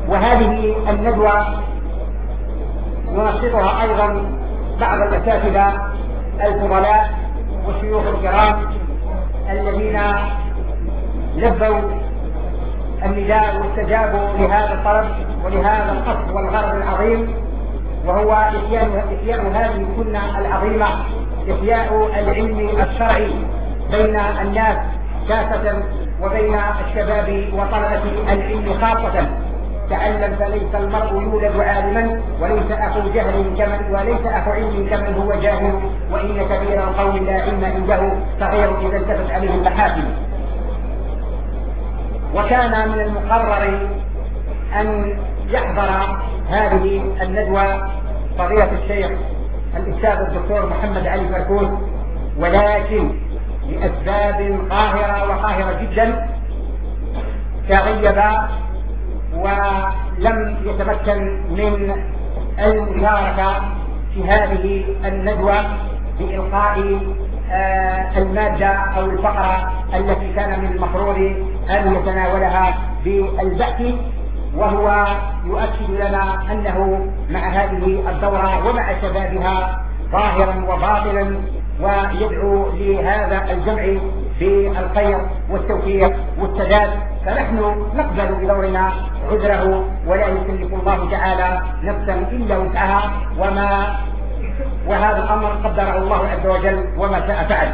وهذه الندوة ينشطها أيضا بعض الأساتذة الفضلاء والشيوخ الكرام الذين لبوا النداء واستجابوا لهذا الطلب ولهذا القصد والغرض العظيم، وهو إحياء هذه السنة العظيمة، إحياء العلم الشرعي بين الناس كافة وبين الشباب وطلبة العلم خاصة. تعلم فليس المرء يولد عالما وليس أخو علم كمن هو جاهل، وإن كبير القوم لا علم عنده صغير إذا التفت عليه المحاكم. وكان من المقرر أن يحضر هذه الندوة فضيلة الشيخ الأستاذ الدكتور محمد علي فركوس، ولكن لأسباب قاهرة جدا تغيب ولم يتمكن من المشاركة في هذه الندوة بإلقاء المادة أو الفقرة التي كان من المفروض أن يتناولها بالبحث، وهو يؤكد لنا أنه مع هذه الدورة ومع شبابها ظاهرا وباطنا، ويدعو لهذا الجمع بالخير والتوفيق والسداد، فنحن نقبل بدورنا عذره ولا يكلف الله تعالى نفسا إلا وسعها، وهذا الأمر قدره الله عز وجل وما شاء فعل.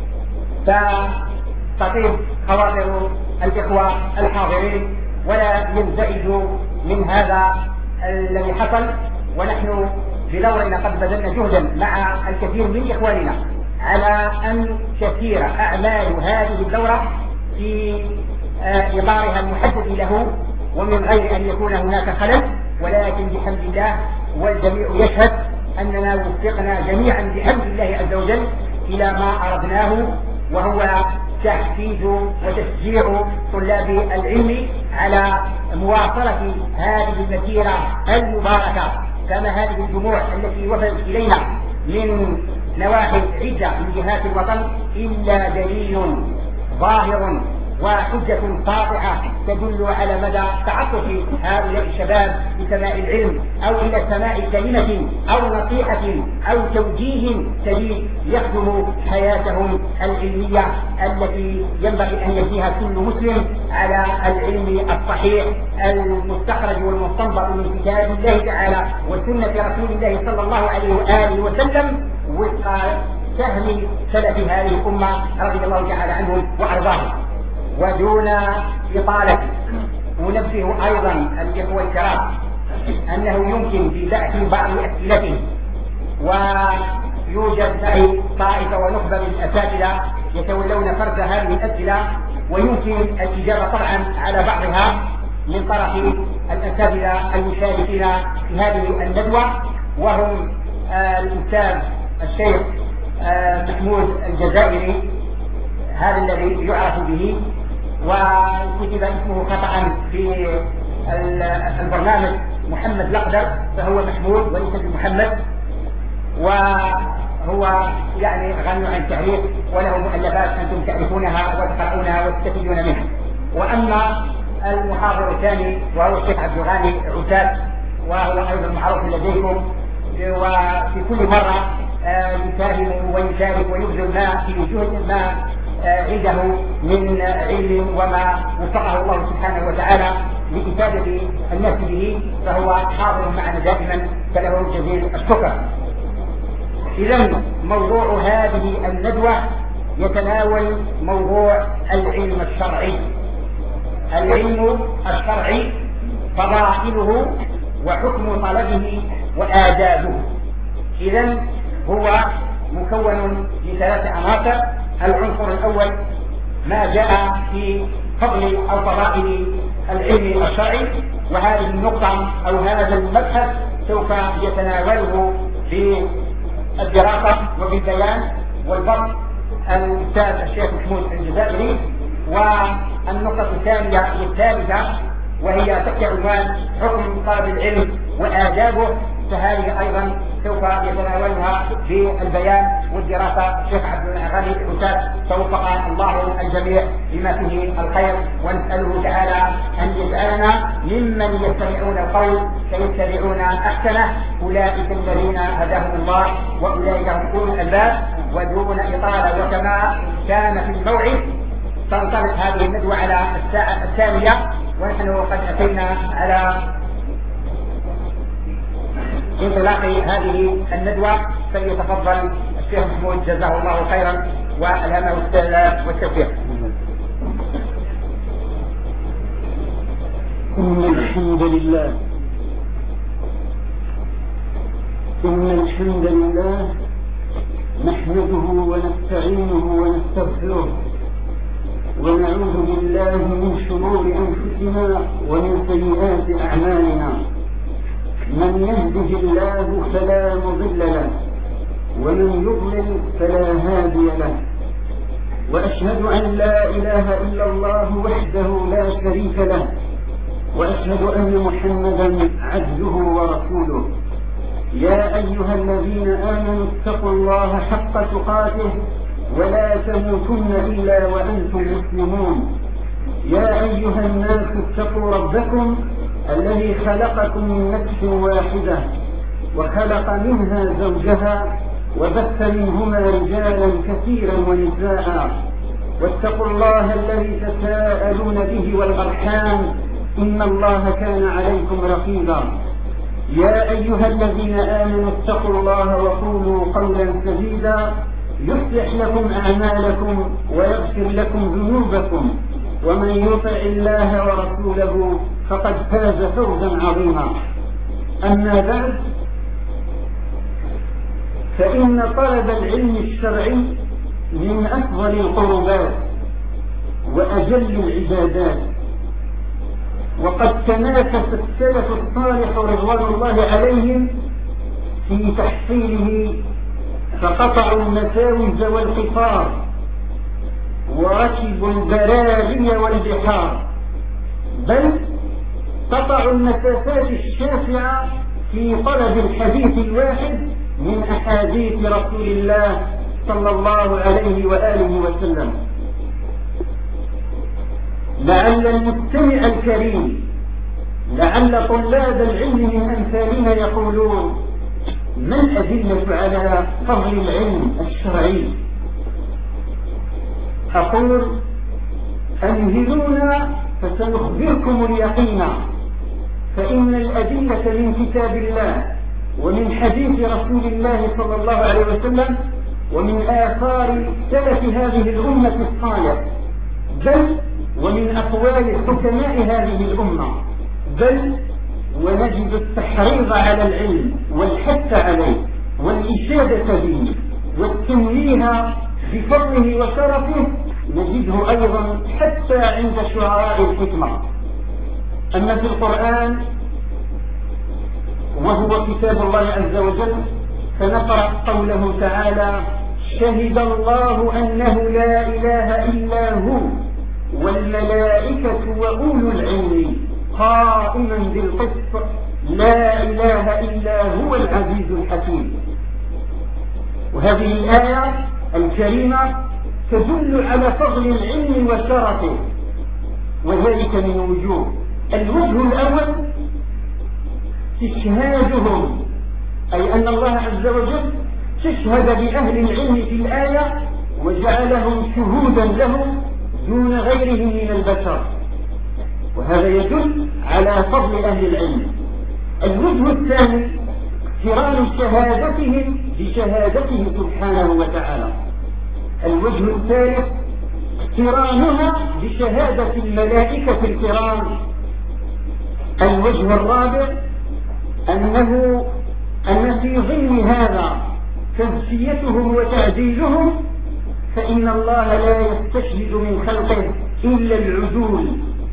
فتطيب خواطر الإخوة الحاضرين ولا ينزعجوا من هذا الذي حصل، ونحن بدورنا قد بذلنا جهدا مع الكثير من إخواننا على أن تسير أعمال هذه الدورة في إطارها المحدد له ومن غير أن يكون هناك خلل، ولكن بحمد الله والجميع يشهد أننا وفقنا جميعا بحمد الله عز وجل إلى ما أردناه، وهو تحفيز وتشجيع طلاب العلم على مواصلة هذه المسيرة المباركة. كما هذه الجموع التي وصلت إلينا من نواحي عدة من جهات الوطن إلا دليل ظاهر وحجة قاطعة تدل على مدى تعطف هؤلاء الشباب لسماع العلم أو إلى سماع كلمة أو نصيحة أو توجيه سديد يخدم حياتهم العلمية التي ينبغي أن يبنيها كل مسلم على العلم الصحيح المستخرج والمستنبط من كتاب الله تعالى وسنة رسول الله صلى الله عليه وآله وسلم وفق فهم سلف هذه الأمة رضي الله تعالى عنهم وأرضاهم. ودون إطالة أنبه أيضا الإخوة الكرام أنه يمكن في بحث بعض أسئلته، ويوجد معي طائفة ونخبة من الأساتذة يتولون فرز هذه الأسئلة، ويمكن الإجابة طبعا على بعضها من طرف الأساتذة المشاركين في هذه الندوة، وهم الأستاذ الشيخ محمود الجزائري، هذا الذي يعرف به وكتب اسمه خطأ في البرنامج محمد الأقدر، فهو محمود وليس بمحمد، وهو يعني غني عن التعريف وله مؤلفات أنتم تعرفونها وتقرؤونها وتستفيدون منها. وأما المحاضر الثاني وهو الشيخ عبد الغني عتاب، وهو أيضا معروف لديكم، وفي كل مرة يساهم ويشارك ويبذل ما في جهد ما عنده من علم وما وفقه الله سبحانه وتعالى لإفادة الناس به، فهو حاضر معنا دائما فله جزيل الشكر. إذن موضوع هذه الندوة يتناول موضوع العلم الشرعي، العلم الشرعي فضائله وحكم طلبه وآدابه. إذن هو مكون لثلاث عناصر. العنصر الأول ما جاء في فضل أو فضائل العلم الشرعي، وهذه النقطة أو هذا المبحث سوف يتناوله في الدراسة وبالبيان والبسط الأستاذ الشيخ محمود الجزائري. والنقطة الثانية والثالثة وهي تحت عنوان حكم طالب العلم وآدابه، فهذه أيضا سوف يتناولها بالبيان والدراسة الشيخ عبد الغني الأستاذ، توفق الله الجميع بما فيه الخير، ونسأله تعالى أن يجعلنا ممن يستمعون القول فيتبعون أحسنه، أولئك الذين هداهم الله وأولئك هم أولو الألباب. ودون إطالة، وكما كان في الموعد تنطلق هذه الندوة على الساعة 2، ونحن قد أتينا على انطلاق هذه الندوة. فليتفضل الشيخ محمود جزاه الله خيرا والهمه والتوفيق. إن الحمد لله نحمده ونستعينه ونستغفره، ونعوذ بالله من شرور أنفسنا ومن سيئات أعمالنا. من يهده الله فلا مضل له، ومن يضلل فلا هادي له، وأشهد أن لا إله إلا الله وحده لا شريك له، وأشهد أن محمدا عبده ورسوله. يا أيها الذين آمنوا اتقوا الله حق تقاته ولا تموتن إلا وأنتم مسلمون. يا أيها الناس اتقوا ربكم الذي خلقكم من نفس واحدة وخلق منها زوجها وبث منهما رجالا كثيرا ونساء، واتقوا الله الذي تساءلون به والأرحام إن الله كان عليكم رقيبا. يا أيها الذين آمنوا اتقوا الله وقولوا قولا سديدا يصلح لكم أعمالكم ويغفر لكم ذنوبكم، ومن يطع الله ورسوله فقد فاز فوزا عظيما. أما بعد، فإن طلب العلم الشرعي من أفضل القربات وأجل العبادات، وقد تنافس السلف الصالح رضوان الله عليهم في تحصيله، فقطعوا المساوز والقطار وركبوا البراغي والبحار، بل قطعوا المسافات الشاسعة في طلب الحديث الواحد من أحاديث رسول الله صلى الله عليه وآله وسلم. لعل المستمع الكريم، لعل طلاب العلم من أمثالنا يقولون: ما الأدلة على فضل العلم الشرعي؟ أقول: أمهلونا فسنخبركم اليقين، فإن الأدلة من كتاب الله ومن حديث رسول الله صلى الله عليه وسلم ومن آثار سلف هذه الأمة الصالح، بل ومن أقوال حكماء هذه الأمة، بل ونجد التحريض على العلم والحث عليه والإشادة به والتنويه بفضله وشرفه، نجده أيضا حتى عند شعراء الحكمة. أما في القرآن وهو كتاب الله عز وجل، فنقرأ قوله تعالى: شهد الله أنه لا إله إلا هو والملائكة وأولو العلم قائما بالقسط لا إله إلا هو العزيز الحكيم. وهذه الآية الكريمة تدل على فضل العلم وشرفه، وذلك من وجوه. الوجه الأول استشهادهم، أي أن الله عز وجل استشهد بأهل العلم في الآية وجعلهم شهودا لهم دون غيرهم من البشر، وهذا يدل على فضل أهل العلم. الوجه الثاني اقتران شهادتهم بشهادته سبحانه وتعالى. الوجه الثالث اقترانها بشهادة الملائكة الكرام. الوجه الرابع أن في ضمن هذا تزكيتهم وتعديلهم، فإن الله لا يستشهد من خلقه إلا العدول.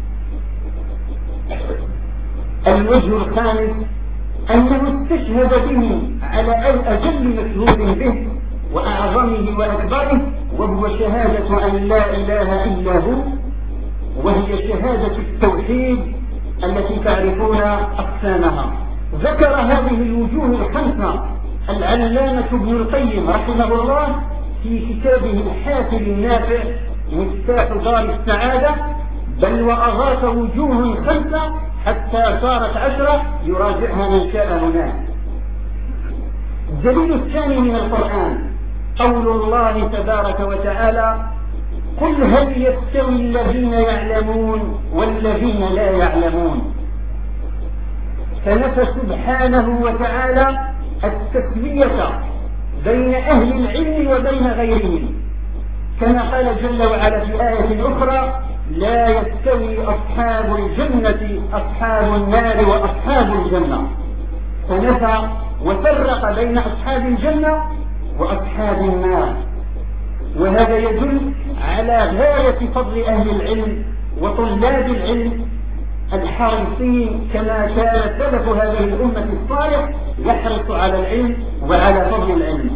الوجه الخامس أنه استشهد به على أجل مشهود به وأعظمه وأكبره، وهو شهادة أن لا إله إلا هو، وهي شهادة التوحيد التي تعرفون أقسامها. ذكر هذه الوجوه الخمسة العلامة ابن القيم رحمه الله في كتابه الحافل النافع مفتاح دار السعادة، بل وأضاف وجوه 5 حتى صارت 10 يراجعها من شاء هناك. الدليل الثاني من القرآن قول الله تبارك وتعالى: قل هل يستوي الذين يعلمون والذين لا يعلمون. فنفى سبحانه وتعالى التسوية بين أهل العلم وبين غيرهم، كما قال جل وعلا في آية أخرى: لا يستوي أصحاب الجنة أصحاب النار وأصحاب الجنة. فنفى وفرق بين أصحاب الجنة وأصحاب النار، وهذا يدل على غاية فضل أهل العلم وطلاب العلم الحريصين، كما كان سلف هذه الأمة الصالح يحرص على العلم وعلى فضل العلم.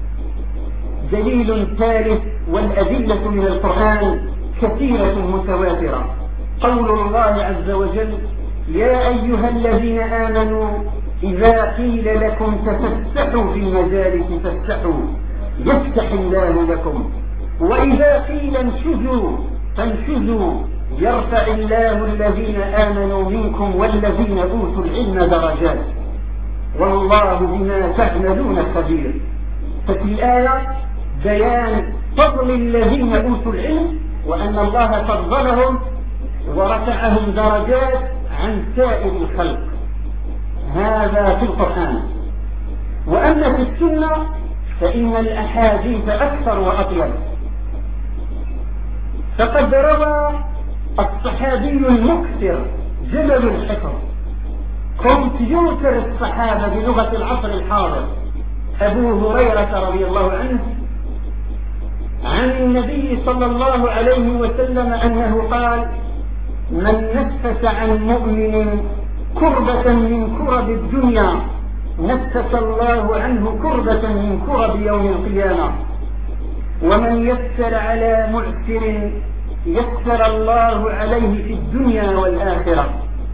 دليل ثالث، والأدلة من القرآن كثيرة متواترة، قول الله عز وجل: يا أيها الذين آمنوا إذا قيل لكم تفسحوا في المجالس فافسحوا يفسح الله لكم، وإذا قيل انشزوا فانشزوا يرفع الله الذين آمنوا منكم والذين أوتوا العلم درجات والله بما تعملون خبير. ففي الآية بيان فضل الذين أوتوا العلم، وأن الله فضلهم ورفعهم درجات عن سائر الخلق، هذا في القرآن. وأما في السنة فإن الأحاديث أكثر وأطيب. فقد روى الصحابي المكثر جبل الحفظ كمبيوتر الصحابة بلغة العصر الحاضر أبو هريرة رضي الله عنه عن النبي صلى الله عليه وسلم أنه قال: من نفس عن مؤمن كربة من كرب الدنيا نفس الله عنه كربة من كرب يوم القيامة، ومن يسر على معسر يسر الله عليه في الدنيا والآخرة،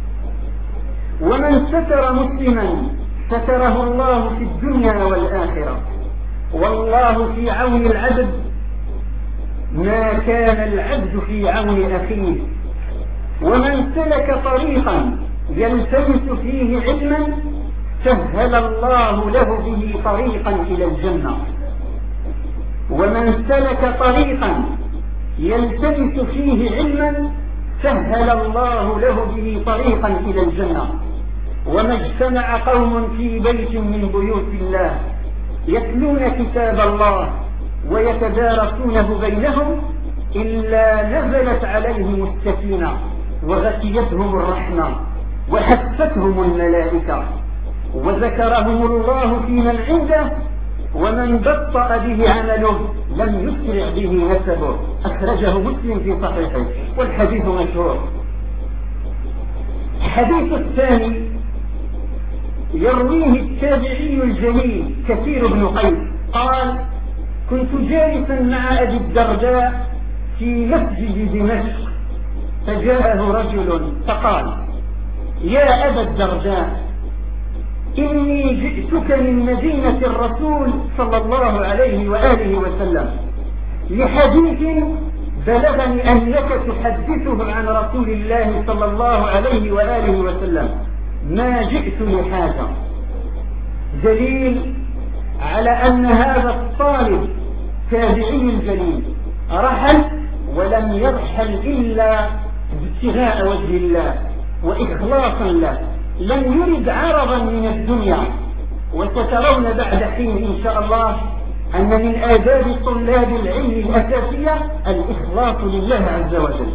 ومن ستر مسلما ستره الله في الدنيا والآخرة، والله في عون العبد ما كان العبد في عون أخيه، ومن سلك طريقا يلتمس فيه علما سهل الله له به طريقا إلى الجنة، ومن سلك طريقا يلتمس فيه علما سهل الله له به طريقا إلى الجنة. وما اجتمع قوم في بيت من بيوت الله يتلون كتاب الله ويتدارسونه بينهم إلا نزلت عليهم السكينة وغشيتهم الرحمة وحفتهم الملائكة وذكرهم الله في من عنده، ومن بطأ به عمله لم يسرع به نسبه. أخرجه مسلم في صحيحه والحديث مشهور. الحديث الثاني يرويه التابعي الجليل كثير بن قيس قال: كنت جالسا مع أبي الدرداء في مسجد دمشق، فجاءه رجل فقال: يا أبا الدرداء، إني جئتك من مدينة الرسول صلى الله عليه وآله وسلم لحديث بلغني أنك تحدثه عن رسول الله صلى الله عليه وآله وسلم، ما جئت لحاجة. دليل على أن هذا الطالب تابعي الجليل رحل، ولم يرحل إلا ابتغاء وجه الله وإخلاصا له، لم يرد عرضا من الدنيا. وسترون بعد حين إن شاء الله أن من آداب طلاب العلم الأساسية الإخلاص لله عز وجل.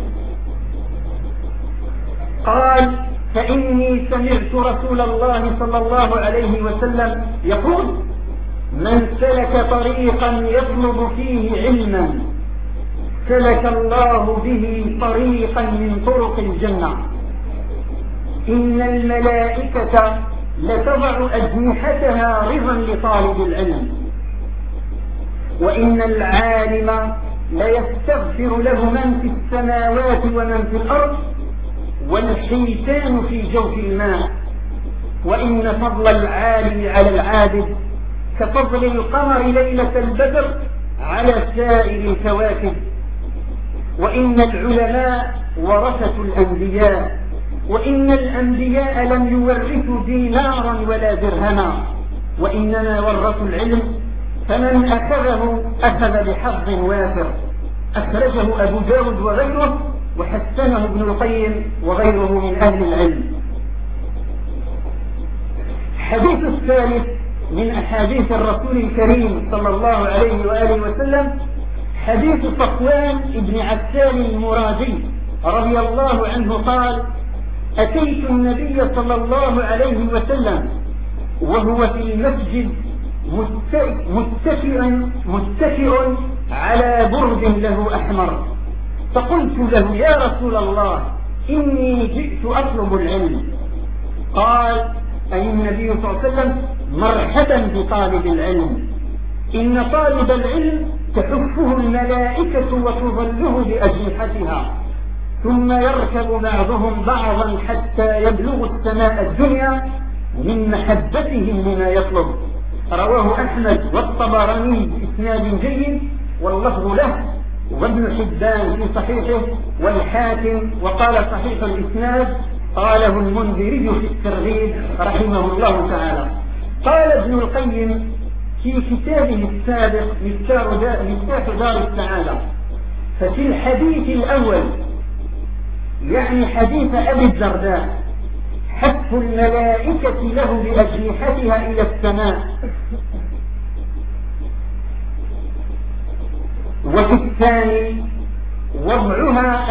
قال: فإني سمعت رسول الله صلى الله عليه وسلم يقول: من سلك طريقا يطلب فيه علما سلك الله به طريقا من طرق الجنة، إن الملائكة لتضع أجنحتها رضا لطالب العلم، وإن العالم ليستغفر له من في السماوات ومن في الأرض والحيتان في جوف الماء، وإن فضل العالم على العابد كفضل القمر ليلة البدر على سائر الكواكب. وإن العلماء ورثة الأنبياء، وإن الأنبياء لم يورثوا دينارا ولا درهما، وإنما ورثوا العلم، فمن أخذه أخذ بحظ وافر. أخرجه أبو داود وغيره، وحسنه ابن القيم وغيره من أهل العلم. الحديث الثالث من أحاديث الرسول الكريم صلى الله عليه وآله وسلم حديث صفوان بن عسال المرادي رضي الله عنه قال: أتيت النبي صلى الله عليه وسلم وهو في المسجد متكئ على برد له أحمر، فقلت له: يا رسول الله، إني جئت أطلب العلم. قال أي النبي صلى الله عليه وسلم: مرحبا بطالب العلم، إن طالب العلم تحفه الملائكة وتظله بأجنحتها، ثم يركب بعضهم بعضا حتى يبلغ السماء الدنيا من محبتهم لما يطلب. رواه أحمد والطبراني بإسناد جيد واللفظ له، وابن حبان في صحيحه، والحاكم وقال صحيح الإسناد، قاله المنذري في الترغيب رحمه الله تعالى. قال ابن القيم في كتابه السابق مفتاح دار السعادة: ففي الحديث الأول، يعني حديث أبي الدرداء، حث الملائكة له بأجنحتها إلى السماء، وفي الثاني وضعها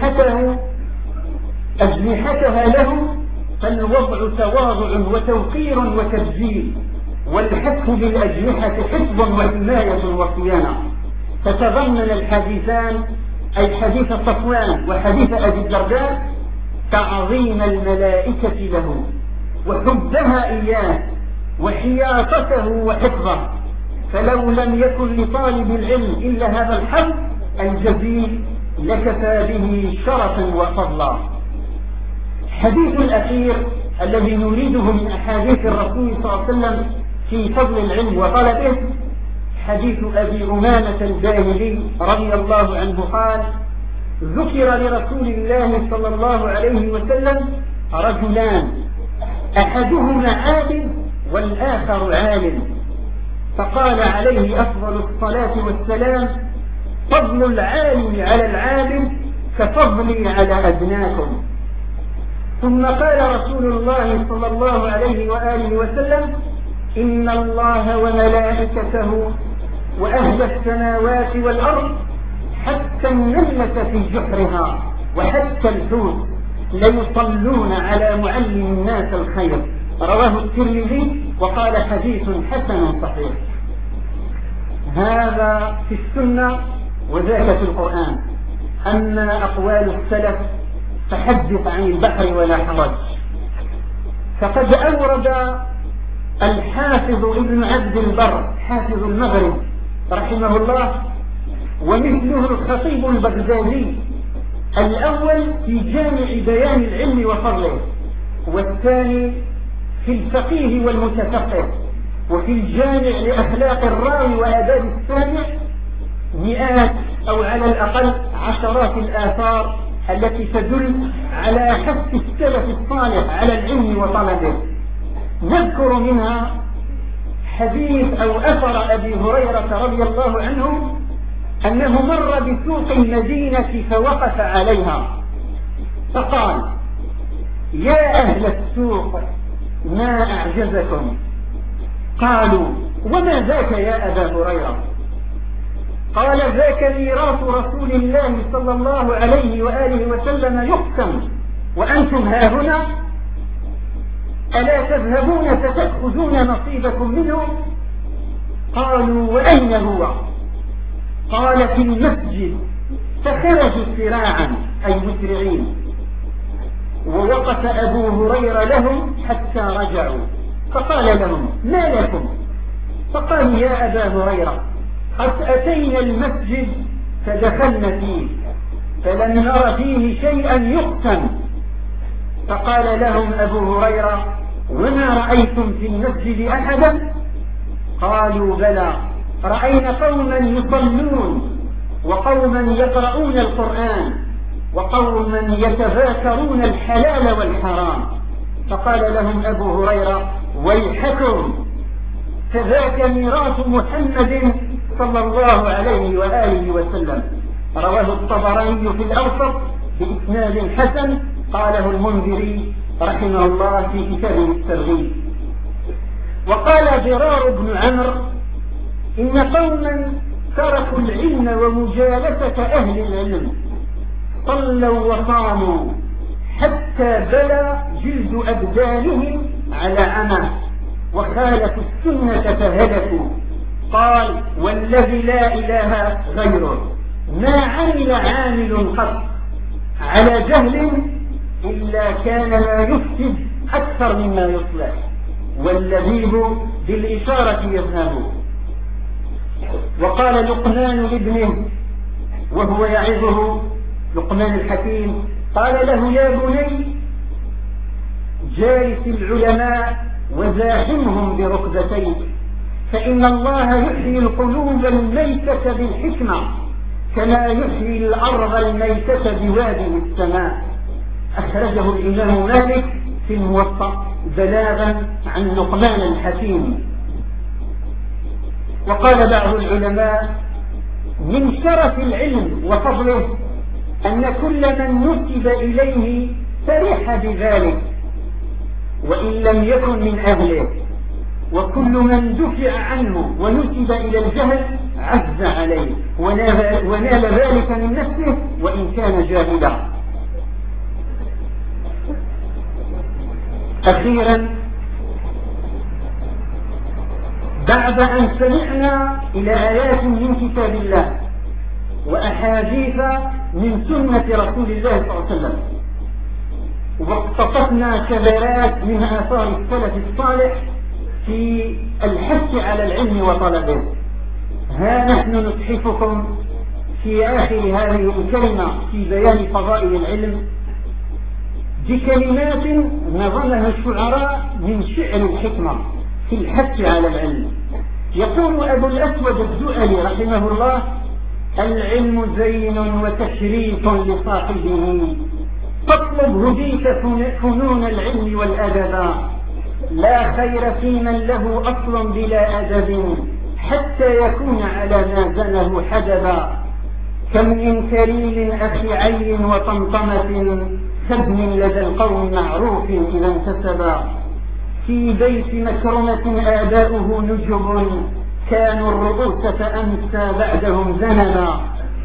أجنحتها له، فالوضع تواضع وتوقير وتبجيل، والحث بالأجنحة حفظ وحماية وصيانة. فتضمن الحديثان، أي حديث صفوان وحديث أبي الدرداء، تعظيم الملائكة له وحبها إياه وحياطته وحفظه، فلو لم يكن لطالب العلم إلا هذا الحظ الجزيل لكفى به شرفا وفضلا. الحديث الأخير الذي نريده من أحاديث الرسول صلى الله عليه وسلم في فضل العلم وطلبه حديث أبي أمامة الباهلي رضي الله عنه قال: ذكر لرسول الله صلى الله عليه وسلم رجلان، أحدهما عالم والآخر عالم، فقال عليه أفضل الصلاة والسلام: فضل العالم على العالم كفضلي على أدناكم. ثم قال رسول الله صلى الله عليه وآله وسلم: إن الله وملائكته وأهل السماوات والأرض حتى النملة في جحرها وحتى الحوت ليصلون على معلم الناس الخير. رواه الترمذي وقال حديث حسن صحيح. هذا في السنة وذاك في القرآن. أما أقوال السلف فحدث عن البحر ولا حرج. فقد أورد الحافظ ابن عبد البر حافظ المغرب رحمه الله ومثله الخطيب البغدادي الأول في جامع بيان العلم وفضله، والثاني في الفقيه والمتفقه، وفي الجامع لأخلاق الراوي وآداب السامع مئات أو على الأقل عشرات الآثار التي تدل على حث السلف الصالح على العلم وطلبه. نذكر منها حديث أو أثر أبي هريرة رضي الله عنه أنه مر بسوق المدينة فوقف عليها فقال: يا أهل السوق ما أعجزكم؟ قالوا: وما ذاك يا أبا هريرة؟ قال: ذاك ميراث رسول الله صلى الله عليه وآله وسلم يقسم وأنتم هاهنا، ألا تذهبون فتأخذون نصيبكم منه؟ قالوا: وأين هو؟ قال: في المسجد. فخرجوا سراعا أي مسرعين، ووقف أبو هريرة لهم حتى رجعوا، فقال لهم: ما لكم؟ فقالوا: يا أبا هريرة، قد أتينا المسجد فدخلنا فيه فلم نر فيه شيئا يقسم. فقال لهم أبو هريرة: وما رأيتم في المسجد أحدا؟ قالوا بلى، رأينا قوما يصلون وقوما يقرؤون القرآن وقوما يتذاكرون الحلال والحرام. فقال لهم أبو هريرة: ويحكم، فذاك ميراث محمد صلى الله عليه وآله وسلم. رواه الطبراني في الأوسط بإسناد حسن، قاله المنذري رحمه الله في كتابه الترغيب. وقال ضرار بن عمرو: إن قوما تركوا العلم ومجالسة أهل العلم، صلوا وصاموا حتى بلى جلد أبدانهم على عمى، وخالفوا السنة فهلكوا. قال: والذي لا إله غيره ما عمل عامل قط على جهل إلا كان ما يفسد أكثر مما يصلح، واللبيب بالإشارة يذهب. وقال لقمان لابنه وهو يعظه، لقمان الحكيم، قال له: يا بني، جالس العلماء وزاحمهم بركبتيك، فإن الله يحيي القلوب الميتة بالحكمة كما يحيي الأرض الميتة بوادي السماء. أخرجه الإمام مالك في الموطأ بلاغا عن لقمان الحكيم. وقال بعض العلماء: من شرف العلم وفضله أن كل من نسب إليه فرح بذلك وإن لم يكن من أهله، وكل من دفع عنه ونسب إلى الجهل عز عليه ونال ذلك من نفسه وإن كان جاهلا. أخيرا، بعد أن سمعنا إلى آيات من كتاب الله وأحاديث من سنة رسول الله صلى الله عليه وسلم، واقتطفنا كبرات من آثار السلف الصالح في الحث على العلم وطلبه، ها نحن نتحفكم في آخر هذه الكلمة في بيان فضائل العلم بكلمات نظمها الشعراء من شعر الحكمة في الحث على العلم. يقول أبو الأسود الدؤلي رحمه الله: العلم زين وتشريف لصاحبه، فاطلب هديك فنون العلم والأدب، لا خير في من له أصل بلا أدب، حتى يكون على ما زنه حدبا. كم من كريم أخي عين وطمطمة، سبن لدى القوم معروف إذا انتسبا، في بيت مكرمة آباؤه نجب، كانوا الرؤوس فأمسى بعدهم ذنبا.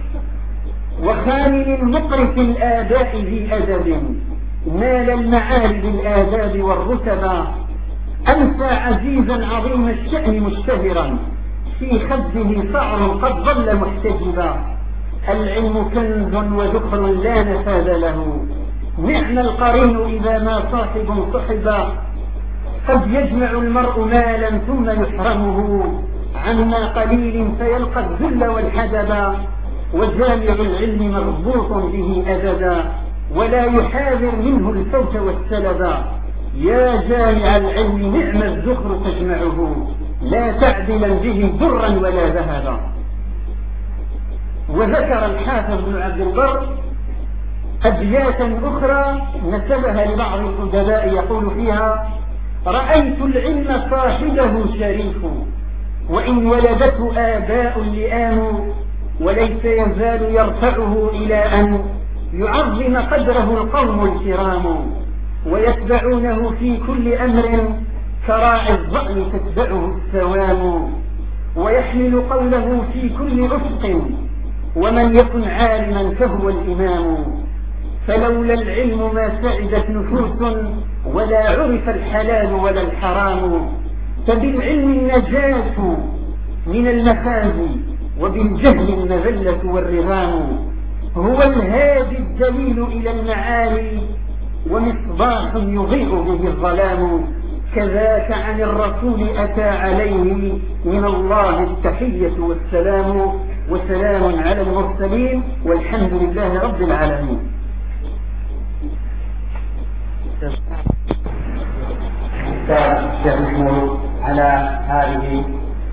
وخامل مقرف الآباء ذي أدب، نال المعالي بالآداب والرتبا، أمسى عزيزا عظيم الشأن مشتهرا، في خده صعر قد ظل محتجبا. العلم كنز وذخر لا نفاذ له، نعم القرين إذا ما صاحب صحبا. قد يجمع المرء مالا ثم يحرمه، عما قليل فيلقى الذل والحدبا. وجامع العلم مربوط به أبدا، ولا يحاذر منه الفوت والسلبا. يا جامع العلم نعم الذخر تجمعه، لا تعدلا به درا ولا ذهبا. وذكر الحافظ بن عبد البر أبياتا أخرى نسبها لبعض الأدباء يقول فيها: رأيت العلم صاحبه شريف، وإن ولدته آباء لئام، وليس يزال يرفعه إلى أن يعظم قدره القوم الكرام، ويتبعونه في كل أمر كراعي الظأن تتبعه السوام، ويحمل قوله في كل أفق، ومن يكن عالما فهو الإمام. فلولا العلم ما سعدت نفوس، ولا عرف الحلال ولا الحرام. فبالعلم النجاة من المخازي، وبالجهل المذلة والرغام. هو الهادي الدليل إلى المعالي، ومصباح يضيء به الظلام. كذاك عن الرسول أتى عليه من الله التحية والسلام، وسلام على المرسلين، والحمد لله رب العالمين. الشيخ محمود على هذه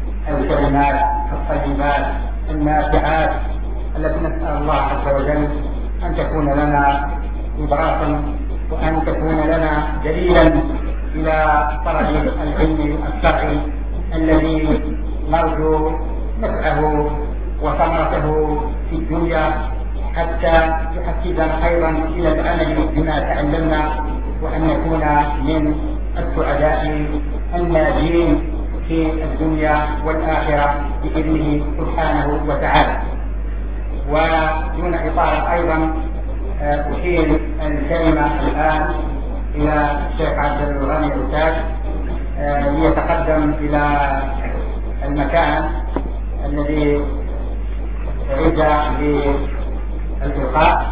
الكلمات الطيبات النافعات التي نسأل الله عز وجل أن تكون لنا إبراقا وأن تكون لنا دليلا إلى طلب العلم الشرعي الذي نرجو نفعه وثمرته في الدنيا حتى يحفزنا أيضا إلى العمل بما تعلمنا وأن نكون من السعداء الناجين في الدنيا والآخرة بإذنه سبحانه وتعالى. ودون إطالة أيضا أشير الكلمة الآن إلى الشيخ عبد الغني الأستاذ ليتقدم إلى المكان الذي عد للإلقاء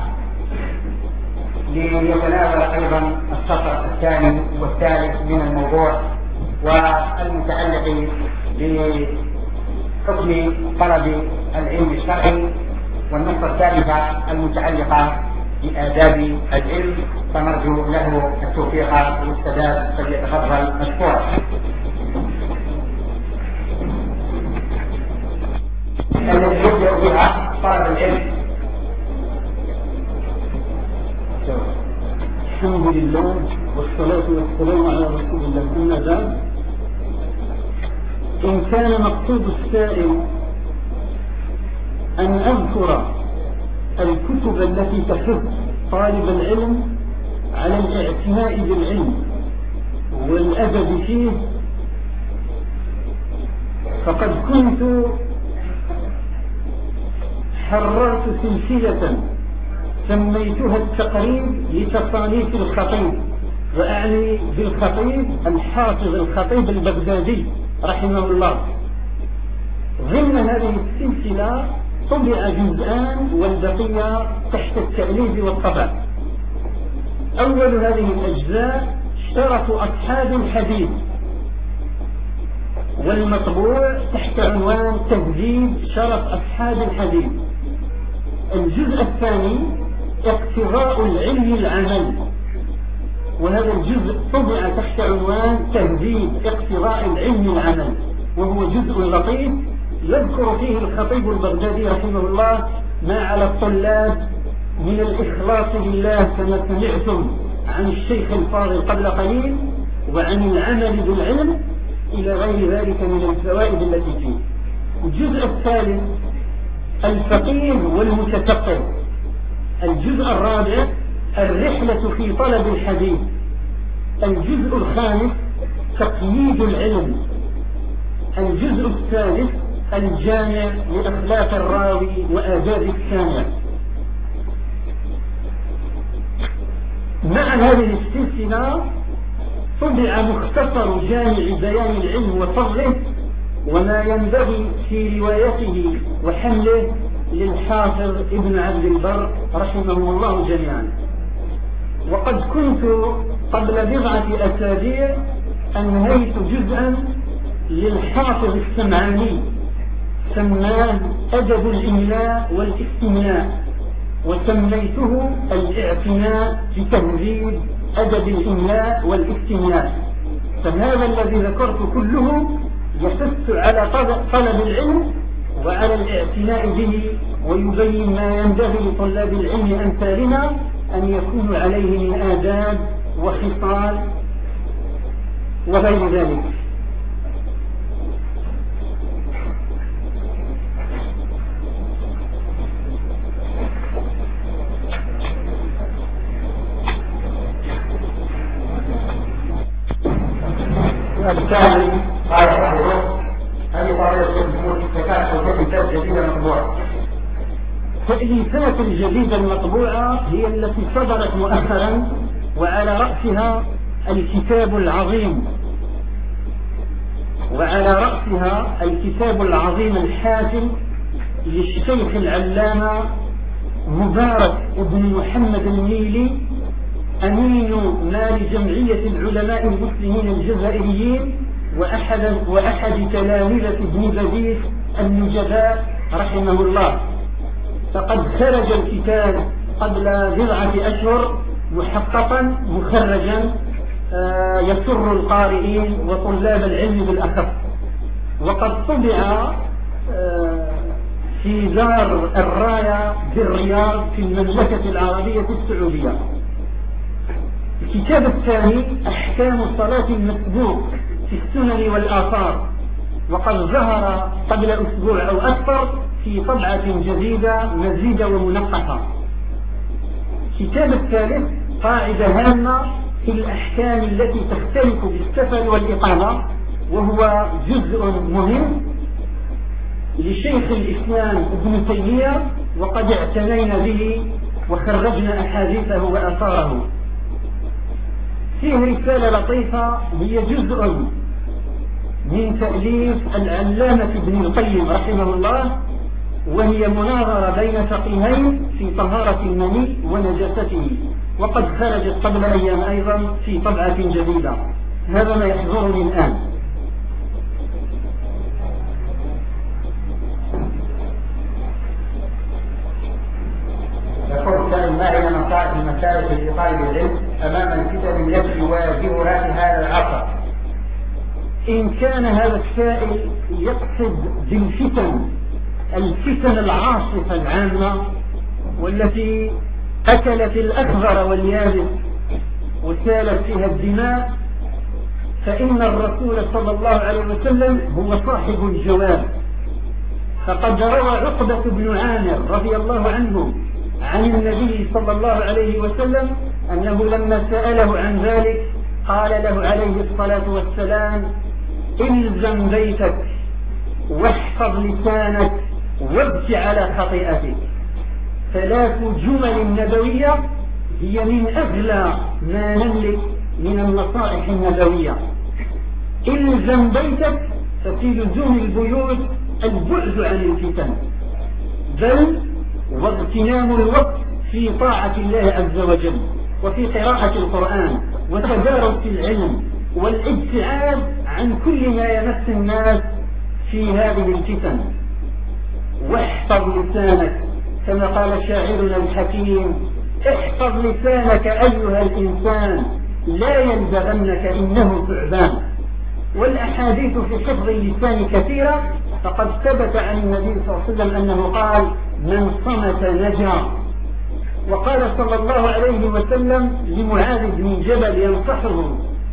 ليتناول أيضا السطر الثاني والثالث من الموضوع والمتعلق بحكم طلب العلم الشرعي، والنقطة الثالثة المتعلقة بآداب العلم، فنرجو له التوفيق والسداد فليتفضل مشكورا. الذي يبدأ بها طلب العلم. الحمد لله والصلاة والسلام على رسول الله. أما بعد، إن كان مقصود السائل أن أذكر الكتب التي تحث طالب العلم على الاعتناء بالعلم والأدب فيه، فقد كنت حررت سلسلة سميتها التقريب لتصانيف الخطيب، وأعني بالخطيب الحافظ الخطيب البغدادي رحمه الله. ضمن هذه السلسلة طبع جزءان والبقية تحت التأليف والطبع. أول هذه الأجزاء شرف أصحاب الحديث، والمطبوع تحت عنوان تهذيب شرف أصحاب الحديث. الجزء الثاني اقتضاء العلم العمل، وهذا الجزء طبع تحت عنوان تهذيب اقتضاء العلم العمل، وهو جزء لطيف يذكر فيه الخطيب البغدادي رحمه الله ما على الطلاب من الإخلاص لله كما سمعتم عن الشيخ الفاضل قبل قليل، وعن العمل بالعلم إلى غير ذلك من الفوائد التي فيه. الجزء الثالث الفقيه والمتفقه. الجزء الرابع الرحلة في طلب الحديث. الجزء الخامس تقييد العلم. الجزء الثالث الجامع لأخلاق الراوي وآداب السامع. مع هذه السلسلة طبع مختصر جامع بيان العلم وفضله وما ينبغي في روايته وحمله للحافظ ابن عبد البر رحمه الله جميعا. وقد كنت قبل بضعة أسابيع أنهيت جزءا للحافظ السمعاني سماه أدب الإملاء والاستملاء، وسميته الاعتناء بتهذيب أدب الإملاء والاستملاء. فهذا الذي ذكرت كله يحث على طلب العلم وعلى الاعتناء به، ويبين ما ينبغي لطلاب العلم أمثالنا أن يكونوا عليه من آداب وخصال وغير ذلك. الثاني قال رحمه هذه طريقة التأليفات الجديدة المطبوعة. التأليفات الجديدة المطبوعة هي التي صدرت مؤخرا، وعلى رأسها الكتاب العظيم، الحافل للشيخ العلامة مبارك بن محمد النيلي، أمين مال جمعية العلماء المسلمين الجزائريين وأحد تلامذة ابن بديس النجباء رحمه الله. فقد خرج الكتاب قبل بضعة أشهر محققا مخرجا يسر القارئين وطلاب العلم بالأخص. وقد طبع في دار الراية بالرياض في المملكة العربية السعودية. الكتاب الثاني أحكام صلاة المسبوق في السنن والآثار، وقد ظهر قبل أسبوع أو أكثر في طبعة جديدة مزيدة ومنقحة. الكتاب الثالث قاعدة هامة في الأحكام التي تختلف بالسفر والإقامة، وهو جزء مهم لشيخ الإسلام ابن تيمية، وقد اعتنينا به وخرجنا أحاديثه وآثاره. فيه رسالة لطيفة هي جزء من تأليف العلامة ابن القيم رحمه الله، وهي مناظرة بين فقيهين في طهارة المني ونجاسته، وقد خرجت قبل أيام أيضا في طبعة جديدة. هذا ما يحضرني الآن. يقول سائل: ما هي نصائح المسالك لطالب العلم أمام الفتن التي يواجهها في هذا العصر؟ إن كان هذا السائل يقصد الفتن العاصفة العامة والتي أكلت الأكبر واليابس وسالت فيها الدماء، فإن الرسول صلى الله عليه وسلم هو صاحب الجواب. فقد روى عقبة بن عامر رضي الله عنه عن النبي صلى الله عليه وسلم أنه لما سأله عن ذلك قال له عليه الصلاة والسلام: إلزم بيتك واحفظ لسانك وابك على خطيئتك. 3 جمل نبوية هي من أغلى ما نملك من النصائح النبوية. إلزم بيتك، ففي لزوم البيوت البعد عن الفتن، بل واغتنام الوقت في طاعة الله عز وجل، وفي قراءة القرآن وتدارس العلم والابتعاد عن كل ما يمس الناس في هذه الفتن. واحفظ لسانك، كما قال شاعرنا الحكيم: احفظ لسانك أيها الإنسان لا يلدغنك إنه ثعبان. والأحاديث في حفظ اللسان كثيرة، فقد ثبت عن النبي صلى الله عليه وسلم أنه قال: من صمت نجا. وقال صلى الله عليه وسلم لمعاذ بن جبل ينصحه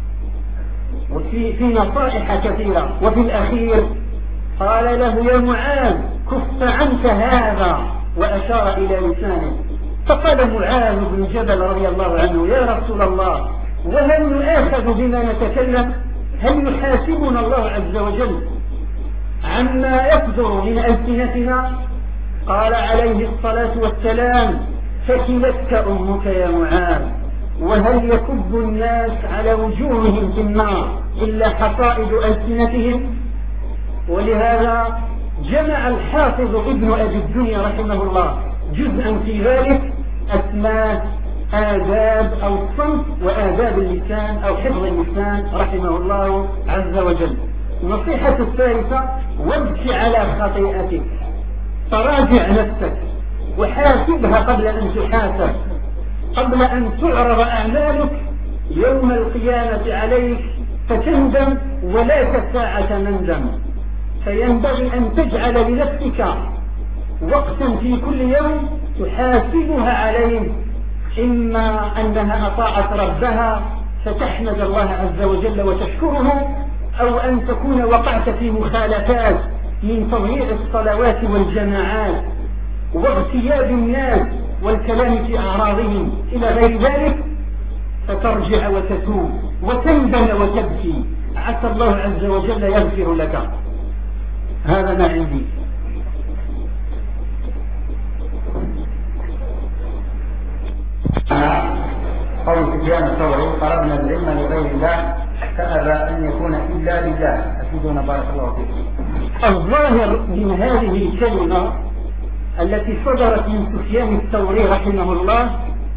في نصائح كثيرة، وفي الأخير قال له: يا معاذ كف عنك هذا، وأشار إلى لسانه. فقال معاذ بن جبل رضي الله عنه: يا رسول الله، وهل نؤاخذ بما نتكلم؟ هل يحاسبنا الله عز وجل عما يصدر من ألسنتنا؟ قال عليه الصلاة والسلام: ثكلتك أمك يا معاذ، وهل يكب الناس على وجوههم في النار إلا حصائد ألسنتهم؟ ولهذا جمع الحافظ ابن أبي الدنيا رحمه الله جزءا في ذلك أسماء آداب أو الصمت وآداب اللسان أو حفظ اللسان رحمه الله عز وجل. النصيحة الثالثة: وابك على خطيئتك، تراجع نفسك وحاسبها قبل أن تحاسب، قبل أن تعرض أعمالك يوم القيامة عليك فتندم ولا كساعة مندم. فينبغي أن تجعل لنفسك وقتا في كل يوم تحاسبها عليه، إما أنها أطاعت ربها فتحمد الله عز وجل وتشكره، أو أن تكون وقعت في مخالفات من تضييع الصلوات والجماعات واغتياب الناس والكلام في أعراضهم إلى غير ذلك، فترجع وتتوب وتندم وتبكي، عسى الله عز وجل يغفر لك. هذا ما عندي. قول سفيان الثوري: طلبنا العلم لغير الله فأبى أن يكون إلا لله. أفيدونا بارك الله فيكم. الظاهر من هذه الكلمة التي صدرت من سفيان الثوري رحمه الله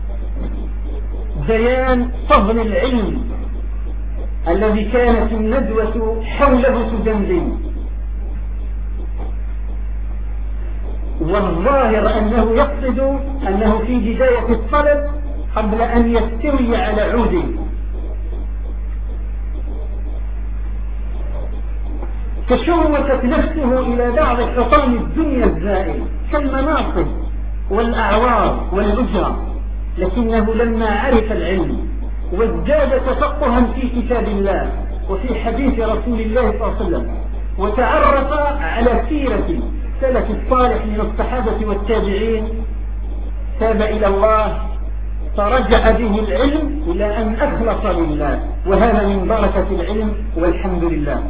بيان فضل العلم الذي كانت الندوة حوله تدندن، والظاهر أنه يقصد أنه في بداية الطلب قبل أن يستوي على عوده. تشوفت نفسه إلى بعض حطام الدنيا الزائل كالمناصب والأعوار والأجرة، لكنه لما عرف العلم وازداد تفقها في كتاب الله وفي حديث رسول الله صلى الله عليه وسلم وتعرف على سيرة سلف الصالح من الصحابة والتابعين تاب إلى الله، فرجع به العلم إلى أن أخلص لله، وهذا من بركة العلم والحمد لله.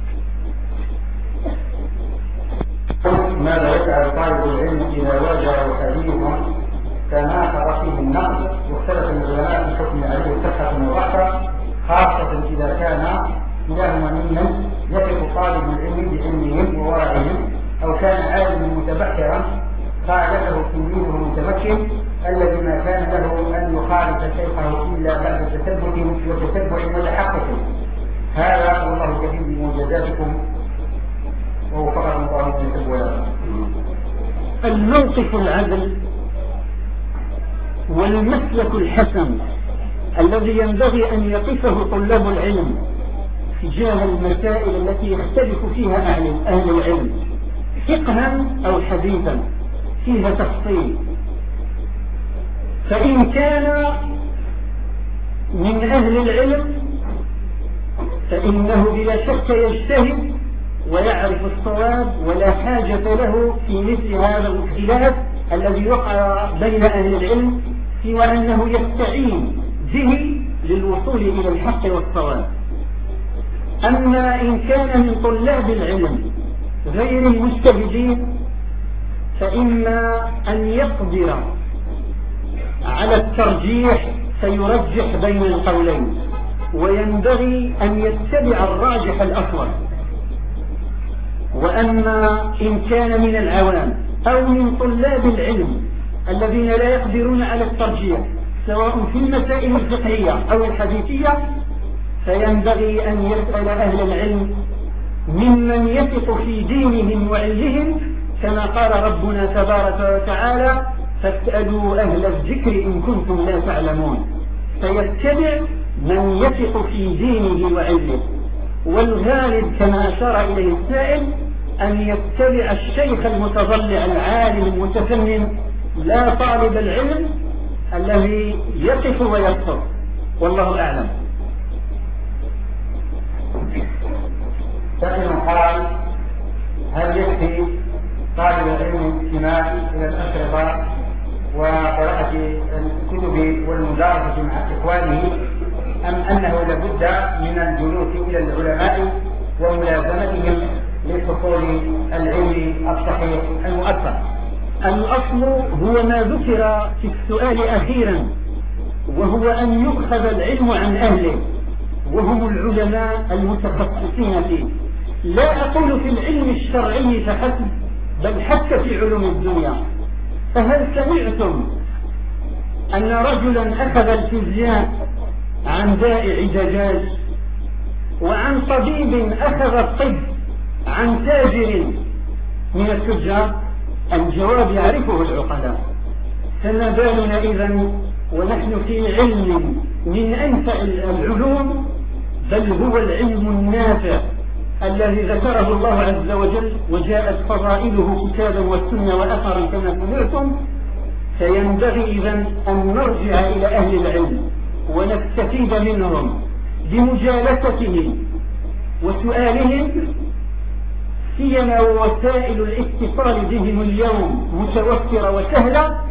ماذا يفعل طالب العلم إذا واجه حديثا تناقض فيه النقل واختلف العلماء في حكم عليه صحة وضعفا، خاصة إذا كان كلاهما ممن يثق طالب العلم بعلمهم وورعهم، أو كان عالما متبحرا خالفه تلميذه المتمكن الذي ما كان له أن يخالف شيخه إلا بعد تثبت وتتبع وتحقق. هذا والله كثير بموجزاتكم ووفقكم الله في التبويب. الموقف العدل والمسلك الحسن الذي ينبغي أن يقفه طلاب العلم تجاه المسائل التي يختلف فيها أهل العلم فقها أو حديثا فيها تفصيل. فإن كان من أهل العلم فإنه بلا شك يجتهد ويعرف الصواب، ولا حاجة له في مثل هذا الاختلاف الذي وقع بين أهل العلم، سوى أنه يستعين به للوصول إلى الحق والصواب. أما إن كان من طلاب العلم غير المجتهدين فإما أن يقدر على الترجيح فيرجح بين القولين، وينبغي أن يتبع الراجح الأصوب. وأما إن كان من العوام أو من طلاب العلم الذين لا يقدرون على الترجيح سواء في المسائل الفقهية أو الحديثية، فينبغي أن يسأل أهل العلم ممن يثق في دينهم وعلمهم، كما قال ربنا تبارك وتعالى: فاسألوا أهل الذكر إن كنتم لا تعلمون. فيتبع من يثق في دينه وعلمه. والغالب كما أشار إليه السائل أن يتبع الشيخ المتضلع العالم المتفنن، لا طالب العلم الذي يقف ويكفر، والله أعلم. سائل قال: هل يكفي طالب العلم الاستماع إلى الأشرطة وقراءة الكتب والمدارسة مع إخوانه، أم أنه لابد من الجلوس إلى العلماء وملازمتهم لحصول العلم الصحيح المؤثر؟ الأصل هو ما ذكر في السؤال أخيرا، وهو أن يؤخذ العلم عن أهله وهم العلماء المتخصصين فيه. لا أقول في العلم الشرعي فحسب، بل حتى في علوم الدنيا. فهل سمعتم أن رجلا أخذ الفيزياء عن بائع دجاج، وعن طبيب أخذ الطب عن تاجر من التجار؟ الجواب يعرفه العقلاء. فما بالنا إذن ونحن في علم من أنفع العلوم، بل هو العلم النافع الذي ذكره الله عز وجل وجاءت فضائله كتابا والسنة وأثرا كما سمعتم. فينبغي إذن أن نرجع إلى أهل العلم ونستفيد منهم بمجالستهم وسؤالهم، سيما وسائل الاتصال بهم اليوم متوفرة وسهلة.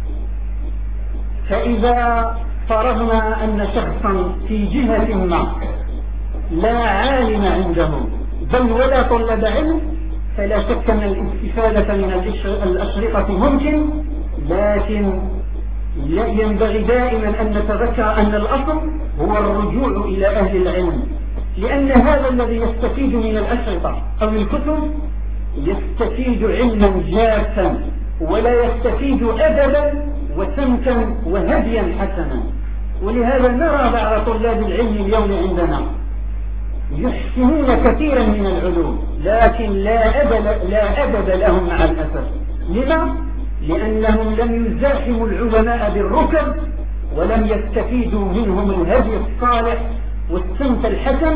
فإذا فرضنا أن شخصا في جهة ما لا عالم عنده بل ولا طلب علم، فلا شك أن الاستفادة من الأشرطة ممكن، لكن ينبغي دائما أن نتذكر أن الأصل هو الرجوع إلى أهل العلم، لأن هذا الذي يستفيد من الأشرطة أو الكتب يستفيد علما جافا، ولا يستفيد أدبا وسمتا وهديا حسنا. ولهذا نرى بعض طلاب العلم اليوم عندنا يحسنون كثيرا من العلوم، لكن لا أدب لهم مع الأسف. لما؟ لأنهم لم يزاحموا العلماء بالركب، ولم يستفيدوا منهم الهدي الصالح والسمت الحسن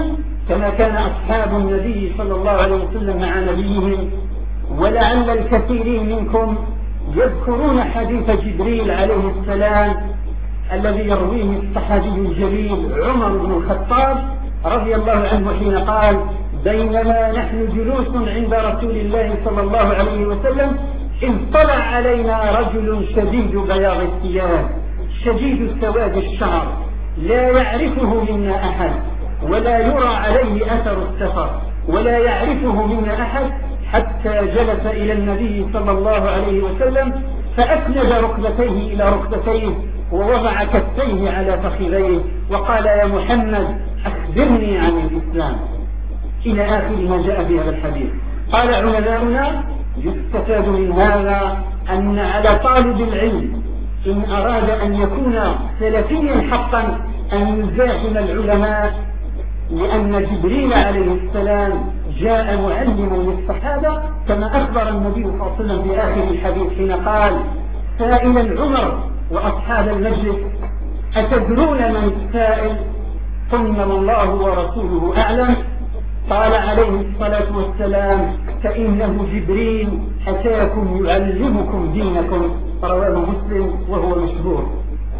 كما كان أصحاب النبي صلى الله عليه وسلم مع نبيهم. ولعل الكثيرين منكم يذكرون حديث جبريل عليه السلام الذي يرويه الصحابي الجليل عمر بن الخطاب رضي الله عنه حين قال: بينما نحن جلوس عند رسول الله صلى الله عليه وسلم إذ طلع علينا رجل شديد بياض الثياب شديد سواد الشعر لا يعرفه منا أحد ولا يرى عليه أثر السفر ولا يعرفه منا أحد، حتى جلس إلى النبي صلى الله عليه وسلم فأسند ركبتيه إلى ركبتيه ووضع كفيه على فخذيه وقال: يا محمد أخبرني عن الإسلام، إلى آخر ما جاء في هذا الحديث. قال علماؤنا: يستفاد من هذا أن على طالب العلم إن أراد أن يكون سلفيا حقا أن يزاحم العلماء، لأن جبريل عليه السلام جاء معلم للصحابة كما أخبر النبي صلى الله عليه وسلم في آخر الحديث حين قال سائلا عمر وأصحاب المجلس: أتدرون من السائل؟ قلنا: الله ورسوله أعلم. قال عليه الصلاة والسلام: فإنه جبريل أتاكم يعلمكم دينكم. رواه مسلم وهو مشهور.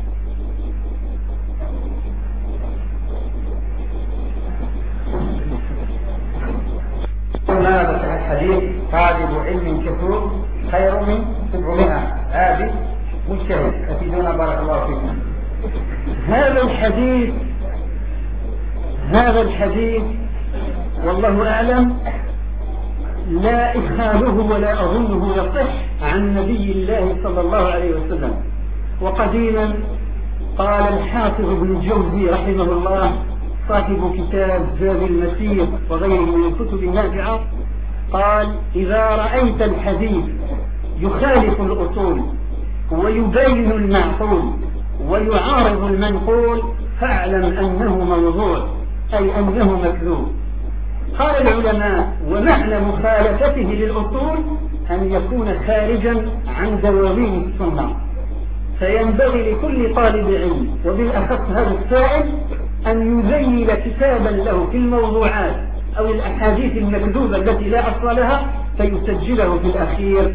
هذا الحديث: طالب علم كثير خير من 700 عابد مجتهد. أفيدونا بارك الله فيكم. هذا الحديث والله أعلم لا إدخاله ولا أظنه يصح عن نبي الله صلى الله عليه وسلم. وقديما قال الحافظ ابن الجوزي رحمه الله صاحب كتاب زاد المسير وغيره من الكتب النافعة، قال: إذا رأيت الحديث يخالف الأصول ويبين المعقول ويعارض المنقول فاعلم أنه موضوع، أي أنه مكذوب. قال العلماء: ومعنى مخالفته للأصول أن يكون خارجا عن دواوين السنة، فينبغي لكل طالب علم وبالأخص هذا السائل أن يذيل كتابا له في الموضوعات أو الأحاديث المكذوبة التي لا أصل لها فيسجله في الأخير.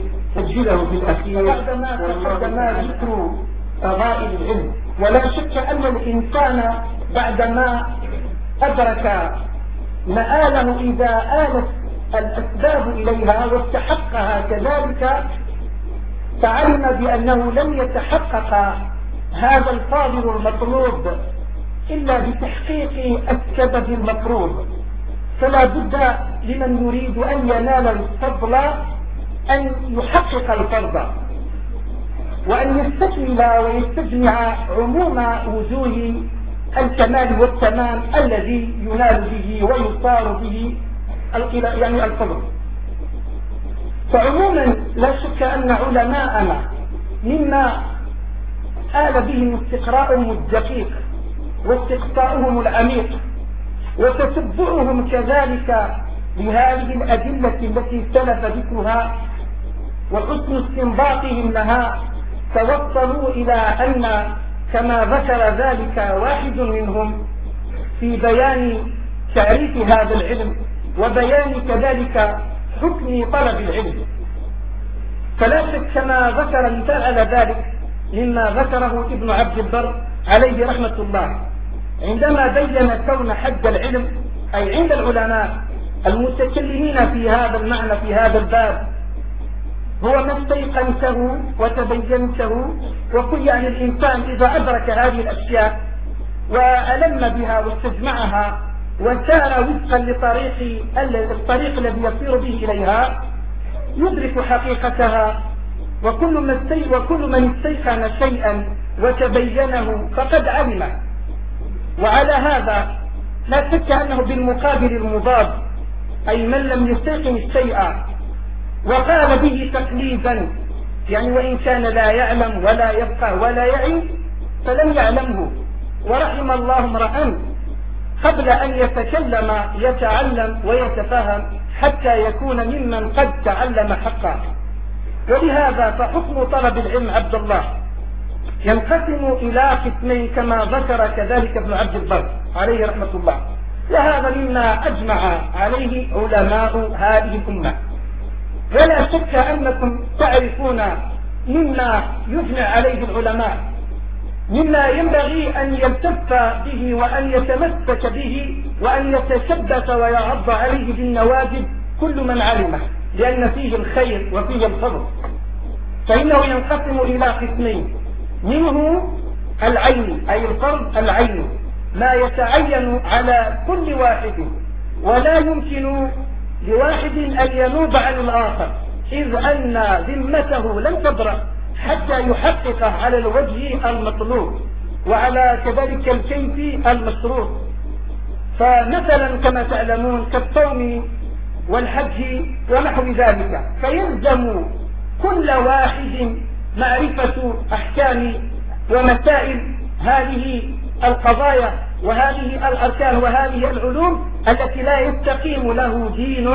بعدما ذكر فضائل العلم، ولا شك أن الإنسان بعدما أدرك مآله إذا آلت الأسباب إليها واستحقها كذلك، فعلم بأنه لم يتحقق هذا الفاضل المطلوب إلا بتحقيق السبب المطلوب. فلا بد لمن يريد أن ينال الفضل أن يحقق الفرض وأن يستكمل ويستجمع عموم وجوه الكمال والتمام الذي ينال به ويصار به يعني الفضل. فعموما لا شك أن علماءنا مما آل بهم استقراءهم الدقيق واستقصاؤهم العميق وتتبعهم كذلك لهذه الأدلة التي سلف ذكرها وحسن استنباطهم لها، توصلوا إلى أن كما ذكر ذلك واحد منهم في بيان تعريف هذا العلم وبيان كذلك حكم طلب العلم، فلا شك كما ذكر مثال على ذلك مما ذكره ابن عبد البر عليه رحمة الله عندما بين كون حد العلم أي عند العلماء المتكلمين في هذا المعنى في هذا الباب هو ما استيقنته وتبينته. وكل يعني الإنسان إذا أدرك هذه الأشياء وألم بها واستجمعها وسار وفقا للطريق الذي يصير به إليها يدرك حقيقتها. وكل من استيقن شيئا وتبينه فقد علمه. وعلى هذا لا شك أنه بالمقابل المضاد أي من لم يستيقن الشيء وقال به تقليدا يعني وإن كان لا يعلم ولا يبقى ولا يعي فلم يعلمه. ورحم الله امرأ قبل أن يتكلم يتعلم ويتفهم حتى يكون ممن قد تعلم حقا. ولهذا فحكم طلب العلم عبد الله ينقسم إلى قسمين كما ذكر كذلك ابن عبد البر عليه رحمة الله. وهذا مما أجمع عليه علماء هذه الأمة. ولا شك أنكم تعرفون مما يثنى عليه العلماء، مما ينبغي أن يلتف به وأن يتمسك به وأن يتشبث ويعض عليه بالنواجذ كل من علمه، لأن فيه الخير وفيه الفضل. فإنه ينقسم إلى قسمين، منه العين أي الفرض العين، ما يتعين على كل واحد ولا يمكن لواحد أن ينوب عن الآخر، إذ أن ذمته لن تبرأ حتى يحقق على الوجه المطلوب وعلى كذلك الكيف المشروط. فمثلا كما تعلمون كالصوم والحج ونحو ذلك، فيلزم كل واحد معرفة أحكام ومسائل هذه القضايا وهذه الأركان وهذه العلوم التي لا يستقيم له دين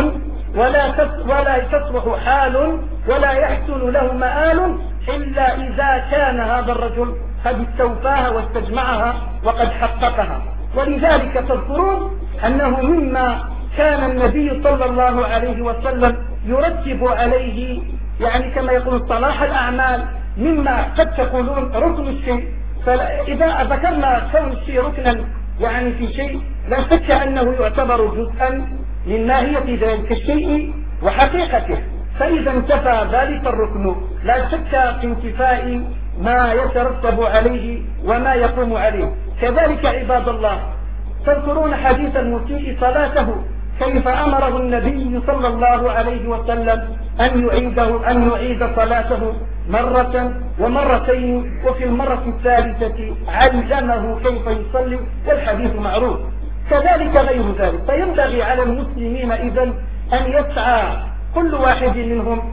ولا تصلح حال ولا يحسن له مآل إلا إذا كان هذا الرجل قد استوفاها واستجمعها وقد حققها. ولذلك تذكرون أنه مما كان النبي صلى الله عليه وسلم يرتب عليه، يعني كما يقول صلاح الأعمال، مما قد تقولون ركن الشيء، فإذا ذكرنا كون الشيء ركنا يعني في شيء لا شك أنه يعتبر جزءا من ماهية ذلك الشيء وحقيقته، فإذا انتفى ذلك الركن لا شك في انتفاء ما يترتب عليه وما يقوم عليه. كذلك عباد الله تذكرون حديث المسيء صلاته، كيف أمره النبي صلى الله عليه وسلم أن يعيد صلاته مرة ومرتين، وفي المرة الثالثة علمه كيف يصلي، والحديث معروف. كذلك غير ذلك، فينبغي على المسلمين إذن أن يسعى كل واحد منهم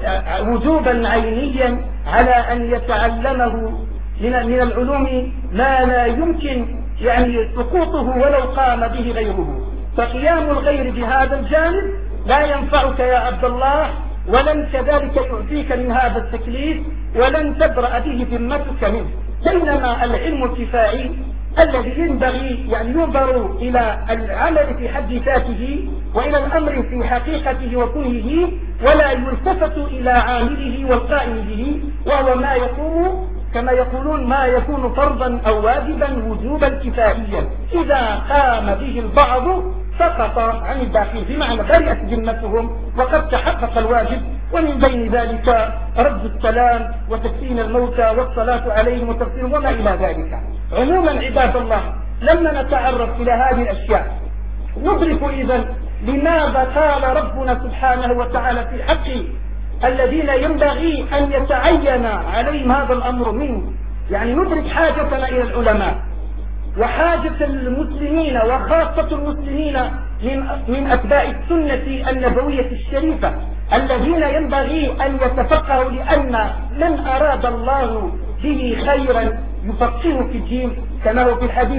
وجوبا عينيا على أن يتعلمه من العلوم ما لا يمكن يعني سقوطه ولو قام به غيره. فقيام الغير بهذا الجانب لا ينفعك يا عبد الله، ولن كذلك يعطيك من هذا التكليف، ولن تبرأ به ذمتك منه. بينما العلم الكفائي الذي ينبغي يعني ينظر إلى العمل في حد ذاته وإلى الأمر في حقيقته وكنه، ولا يلتفت إلى عامله والقائم به، وهو ما يكون كما يقولون ما يكون فرضا أو واجبا وجوبا كفائيا، إذا قام به البعض سقط عن الباقين، بمعنى برئت ذمتهم وقد تحقق الواجب. ومن بين ذلك رد السلام وتكفين الموتى والصلاة عليهم وتغفيرهم وما إلى ذلك. عموما عباد الله لما نتعرف إلى هذه الأشياء ندرك إذن لماذا قال ربنا سبحانه وتعالى في حق الذين ينبغي أن يتعين عليهم هذا الأمر منه. يعني ندرك حاجتنا إلى العلماء وحاجة المسلمين وخاصة المسلمين من أتباع السنة النبوية الشريفة الذين ينبغي أن يتفقهوا، لأن من أراد الله به خيرا يفقهه في الدين، كما هو في الحديث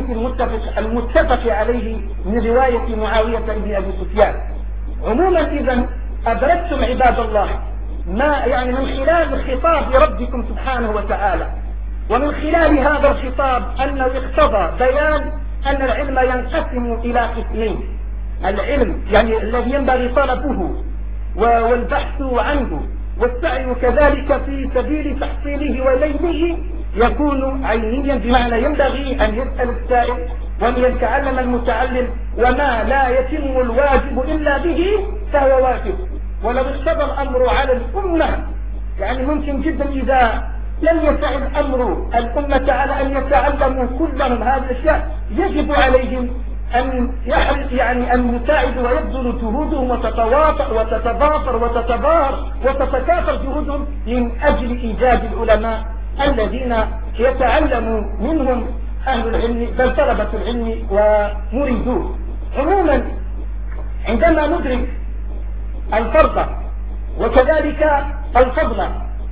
المتفق عليه من رواية معاوية بن أبي سفيان. عموما إذن أدركتم عباد الله ما يعني من خلال خطاب ربكم سبحانه وتعالى، ومن خلال هذا الخطاب أنه اقتضى بيان أن العلم ينقسم إلى قسمين. العلم يعني الذي ينبغي طلبه والبحث عنه والسعي كذلك في سبيل تحصيله وليله يكون عينيا، بمعنى ينبغي أن يسأل السائل وأن يتعلم المتعلم، وما لا يتم الواجب إلا به فهو واجب. ولو اقتضى الأمر على الأمة يعني ممكن جدا إذا لم يسع الأمر الأمة على أن يتعلموا كلهم هذه الأشياء، يجب عليهم أن يحرص يعني أن يساعدوا ويبذلوا جهودهم وتتضافر وتتباهر وتتكاثر جهودهم من أجل إيجاد العلماء الذين يتعلم منهم أهل العلم بل طلبة العلم ومريدوه. عموما عندما ندرك الفرق وكذلك الفضل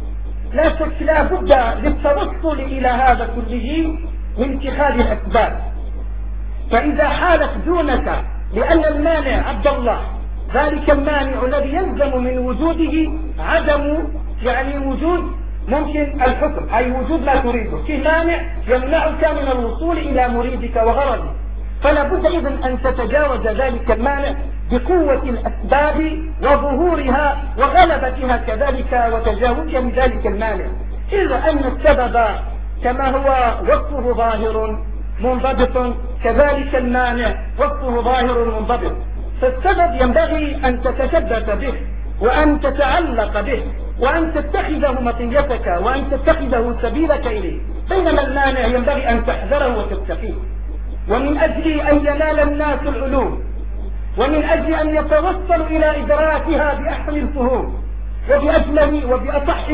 لا بد للتوصل إلى هذا كله من اتخاذ الأسباب. فإذا حالت دونك لأن المانع عبد الله ذلك المانع الذي يلزم من وجوده عدم يعني وجود ممكن الحكم، أي وجود ما تريده، في مانع يمنعك من الوصول إلى مريدك وغرضك. فلا بد إذن أن تتجاوز ذلك المانع بقوة الأسباب وظهورها وغلبتها كذلك وتجاوزها لذلك المانع، إلا أن السبب كما هو وصفه ظاهر منضبط كذلك المانع وصفه ظاهر منضبط. فالسبب ينبغي أن تتشبث به وأن تتعلق به وأن تتخذه مطيتك وأن تتخذه سبيلك إليه، بينما المانع ينبغي أن تحذره وتتقيه. ومن أجل أن ينال الناس العلوم ومن أجل أن يتوصلوا إلى إدراكها بأحسن الفهوم وبأجمل وبأصح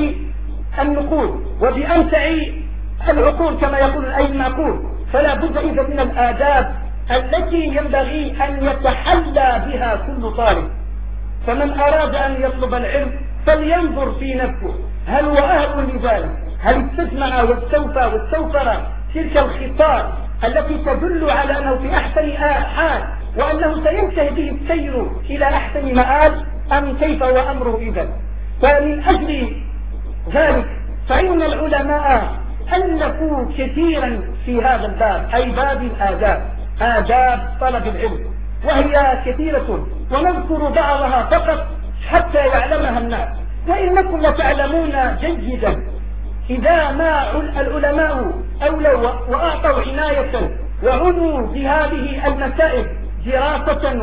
النقول وبأمتع العقول كما يقول الأئمة معقول، فلا بد إذا من الآداب التي ينبغي أن يتحلى بها كل طالب. فمن أراد أن يطلب العلم فلينظر في نفسه هل هو أهل لذلك، هل استجمع واستوفر تلك الخصال التي تدل على أنه في أحسن حال وأنه سينتهي به السير إلى أحسن مآل، أم كيف هو أمره إذن. فمن أجل ذلك فإن العلماء ألفوا كثيرا في هذا الباب، أي باب الآداب، آداب طلب العلم، وهي كثيرة ونذكر بعضها فقط حتى يعلمها الناس. وإنكم لتعلمون جيدا إذا ما العلماء أولوا وأعطوا عناية وعنوا بهذه المسائل دراسة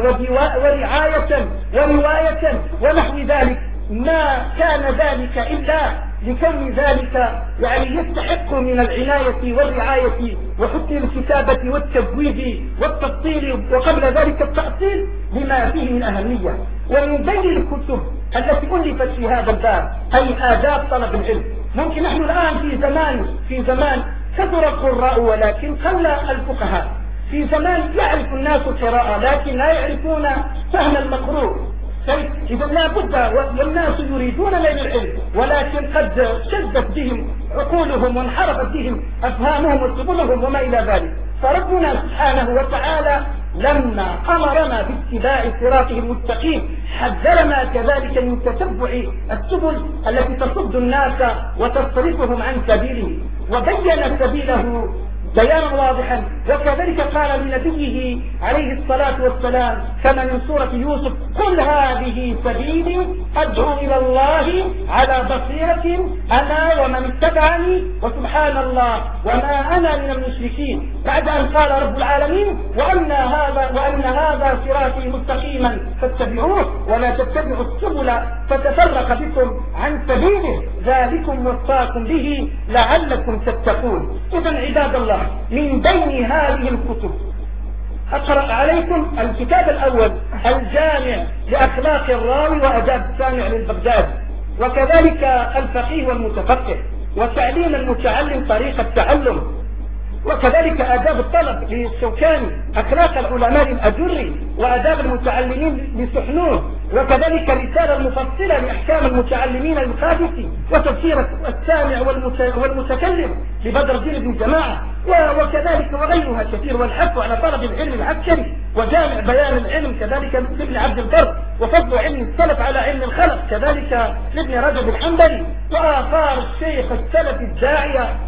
ورعاية ورواية ونحو ذلك، ما كان ذلك إلا لكون ذلك يستحق من العناية والرعاية وحسن الكتابة والتجويد والتفصيل وقبل ذلك التأصيل لما فيه من أهمية. ومن بين الكتب التي ألفت في هذا الباب أي آداب طلب العلم، ممكن نحن الآن في زمان كثر القراء ولكن قل الفقهاء، في زمان يعرف الناس القراءة لكن لا يعرفون فهم المقروء. إذا لا بد، والناس يريدون نيل العلم ولكن قد شدت بهم عقولهم وانحرفت بهم أفهامهم وسبلهم وما إلى ذلك. فربنا سبحانه وتعالى لما أمرنا باتباع صراطه المستقيم حذرنا كذلك من تتبع السبل التي تصد الناس وتصرفهم عن سبيله، وبين سبيله بيانا واضحا. وكذلك قال لنبيه عليه الصلاة والسلام كما من سورة يوسف: قل هذه سبيلي أدعو إلى الله على بصيرة أنا ومن اتبعني وسبحان الله وما أنا من المشركين، بعد أن قال رب العالمين: وأن هذا صراطي مستقيما فاتبعوه ولا تتبعوا السبل فتفرق بكم عن سبيله ذلكم وصاكم به لعلكم تتقون. إذن عباد الله، من بين هذه الكتب أقرأ عليكم الكتاب الأول الجامع لأخلاق الراوي وأداب السامع للبغدادي، وكذلك الفقيه والمتفقه، وتعليم المتعلم طريقة التعلم، وكذلك آداب الطلب للشوكاني، أخلاق العلماء للأجري، وآداب المتعلمين لسحنون، وكذلك رسالة المفصلة لأحكام المتعلمين للقادسي، وتفسير السامع والمتكلم لبدر الدين بن جماعة، وكذلك وغيرها كثير، والحث على طلب العلم العسكري، وجامع بيان العلم كذلك لابن عبد البر، وفضل علم السلف على علم الخلف كذلك لابن رجب الحنبلي، وآثار الشيخ السلف الداعية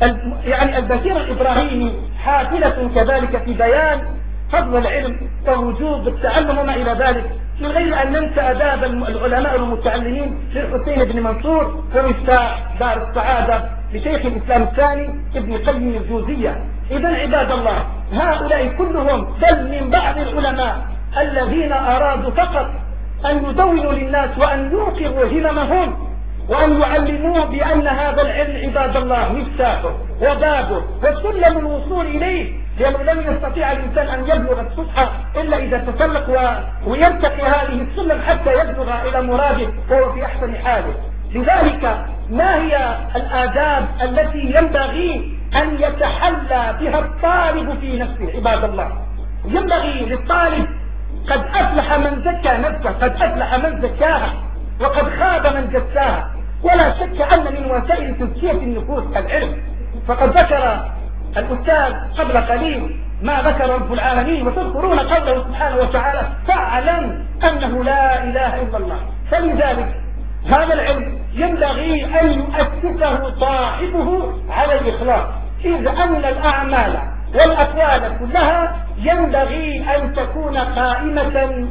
البشير الإبراهيمي حافلة كذلك في بيان فضل العلم ووجوب التعلم وما إلى ذلك، من غير أن ننسى آداب العلماء المتعلمين للحسين بن منصور ومفتاح دار السعادة لشيخ الإسلام الثاني ابن قيم الجوزية. إذن عباد الله، هؤلاء كلهم بل من بعض العلماء الذين أرادوا فقط أن يدونوا للناس وأن يوقظوا هممهم وأن يعلموه بأن هذا العلم عباد الله مفتاحه وبابه وسلم الوصول إليه، لأنه لم يستطيع الإنسان أن يبلغ السطح إلا إذا تسلق ويرتقي هذه السلم حتى يبلغ إلى مراده وهو في أحسن حاله. لذلك ما هي الآداب التي ينبغي أن يتحلى بها الطالب في نفسه عباد الله؟ ينبغي للطالب، قد أفلح من زكى نفسه، قد أفلح من زكاها وقد خاب من دساها، ولا شك أن من وسائل تزكية النفوس العلم. فقد ذكر الأستاذ قبل قليل ما ذكر رب العالمين، وتذكرون قوله سبحانه وتعالى: فاعلم أنه لا إله إلا الله. فلذلك هذا العلم ينبغي أن يؤسسه صاحبه على الإخلاص، إذ أن الأعمال والأقوال كلها ينبغي أن تكون قائمة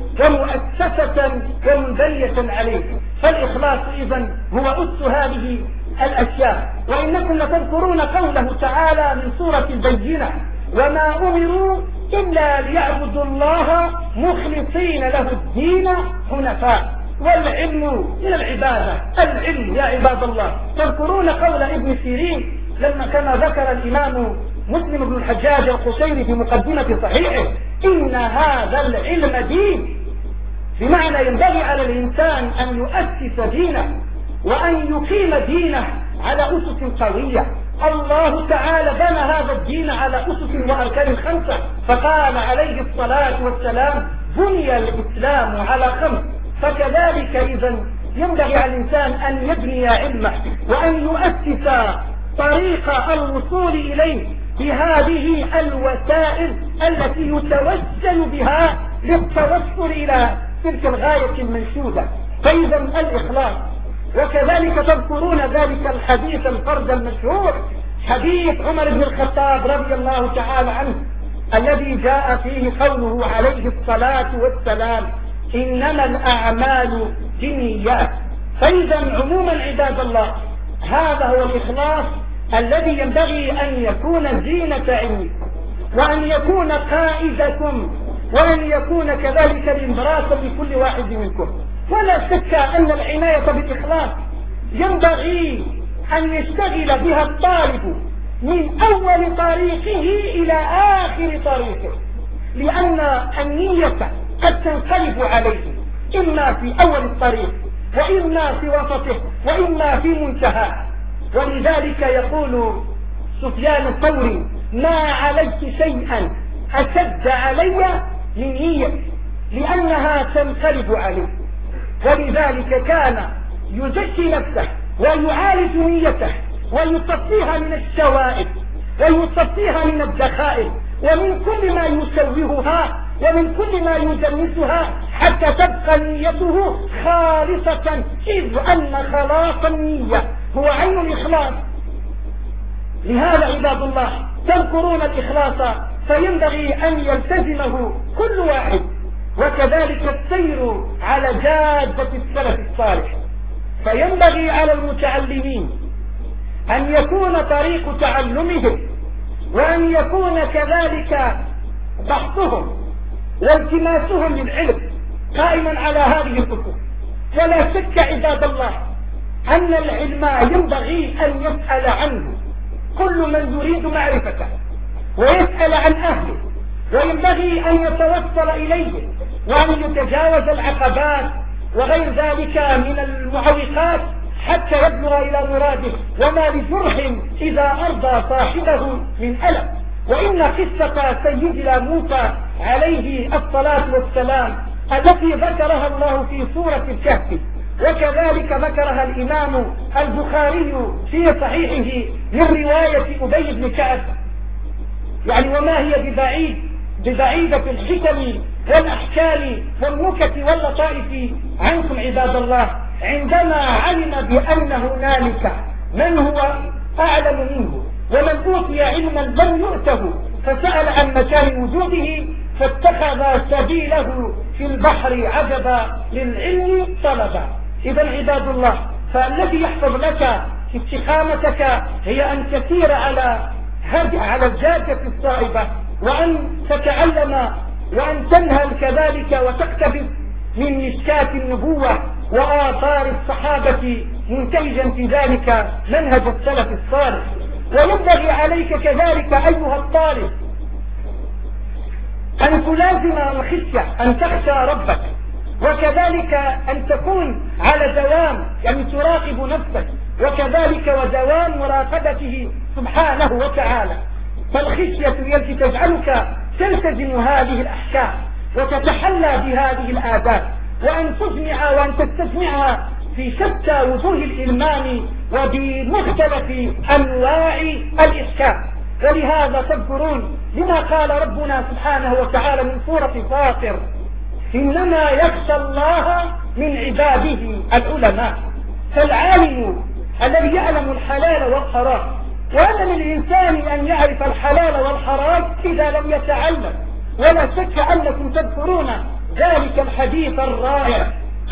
ومؤسسة ومنبنية عليه. فالإخلاص إذن هو أس هذه الأشياء. وإنكم لتذكرون قوله تعالى من سورة البينة: وما أمروا إلا ليعبدوا الله مخلصين له الدين حنفاء. والعلم من العبادة، العلم يا عباد الله. تذكرون قول ابن سيرين لما كما ذكر الإمام مسلم بن الحجاج القشيري في مقدمة صحيحه: إن هذا العلم دين، بمعنى ينبغي على الإنسان أن يؤسس دينه وأن يقيم دينه على أسس قوية. الله تعالى بنى هذا الدين على أسس وأركان 5، فقال عليه الصلاة والسلام: بني الإسلام على 5. فكذلك إذا ينبغي على الإنسان أن يبني علمه وأن يؤسس طريق الوصول إليه بهذه الوسائل التي يتوسل بها للتوصل إلى تلك الغاية المنشودة. فإذا الإخلاص. وكذلك تذكرون ذلك الحديث الفرد المشهور، حديث عمر بن الخطاب رضي الله تعالى عنه، الذي جاء فيه قوله عليه الصلاة والسلام: إنما الأعمال بالنيات. فإذا عموما عباد الله، هذا هو الإخلاص الذي ينبغي أن يكون زينة علمكم، وأن يكون قائدكم، وأن يكون كذلك الانبراس لكل واحد منكم. ولا شك أن العناية بالإخلاص ينبغي أن يشتغل بها الطالب من أول طريقه إلى آخر طريقه، لأن النية قد تنقلب عليه إما في أول الطريق وإما في وسطه وإما في منتهى. ولذلك يقول سفيان الثوري: ما عليت شيئا أشد علي من نيتي، لأنها تنقلب عليه. ولذلك كان يزكي نفسه ويعالج نيته ويصفيها من الشوائب ويصفيها من الدخائل ومن كل ما يشوهها ومن كل ما يدنسها، حتى تبقى نيته خالصة، إذ أن خلاص النية هو عين الإخلاص. لهذا عباد الله تذكرون الإخلاص، فينبغي أن يلتزمه كل واحد، وكذلك السير على جادة السلف الصالح. فينبغي على المتعلمين أن يكون طريق تعلمهم وأن يكون كذلك بحثهم والتماسهم للعلم قائما على هذه الأسس. ولا شك عباد الله أن العلم ينبغي أن يسأل عنه كل من يريد معرفته ويسأل عن أهله، وينبغي أن يتوصل إليه وأن يتجاوز العقبات وغير ذلك من المعوقات حتى يبلغ إلى مراده. وما لجرح إذا أرضى صاحبه من ألم. وإن قصة سيدنا موسى عليه الصلاة والسلام التي ذكرها الله في سورة الكهف، وكذلك ذكرها الإمام البخاري في صحيحه من رواية أبي بن كعب، يعني وما هي ببعيدة الحكم والأحكام والنكت واللطائف عنكم عباد الله. عندما علم بأن هنالك من هو أعلم منه ومن أوتي علما لم يؤته، فسأل عن مكان وجوده فاتخذ سبيله في البحر عجبا للعلم طلبا. إذا عباد الله، فالذي يحفظ لك استقامتك هي أن تسير على الجادة الصائبة، وأن تتعلم وأن تنهل كذلك وتقتبس من مشكاة النبوة وآثار الصحابة منتهجا في ذلك منهج السلف الصالح. وينبغي عليك كذلك أيها الطالب أن تلازم الخشية، أن تخشى ربك، وكذلك أن تكون على دوام، يعني تراقب نفسك، وكذلك ودوام مراقبته سبحانه وتعالى. فالخشية هي التي تجعلك تلتزم هذه الأحكام وتتحلى بهذه الآداب، وأن تجمع وأن تستجمعها في شتى وجوه الإلمام وبمختلف أنواع الإحكام. ولهذا تذكرون لما قال ربنا سبحانه وتعالى من سورة فاطر: إنما يخشى الله من عباده العلماء. فالعالم الذي يعلم الحلال والحرام وأن للإنسان أن يعرف الحلال والحرام إذا لم يتعلم. ولا شك أنكم تذكرون ذلك الحديث الرائع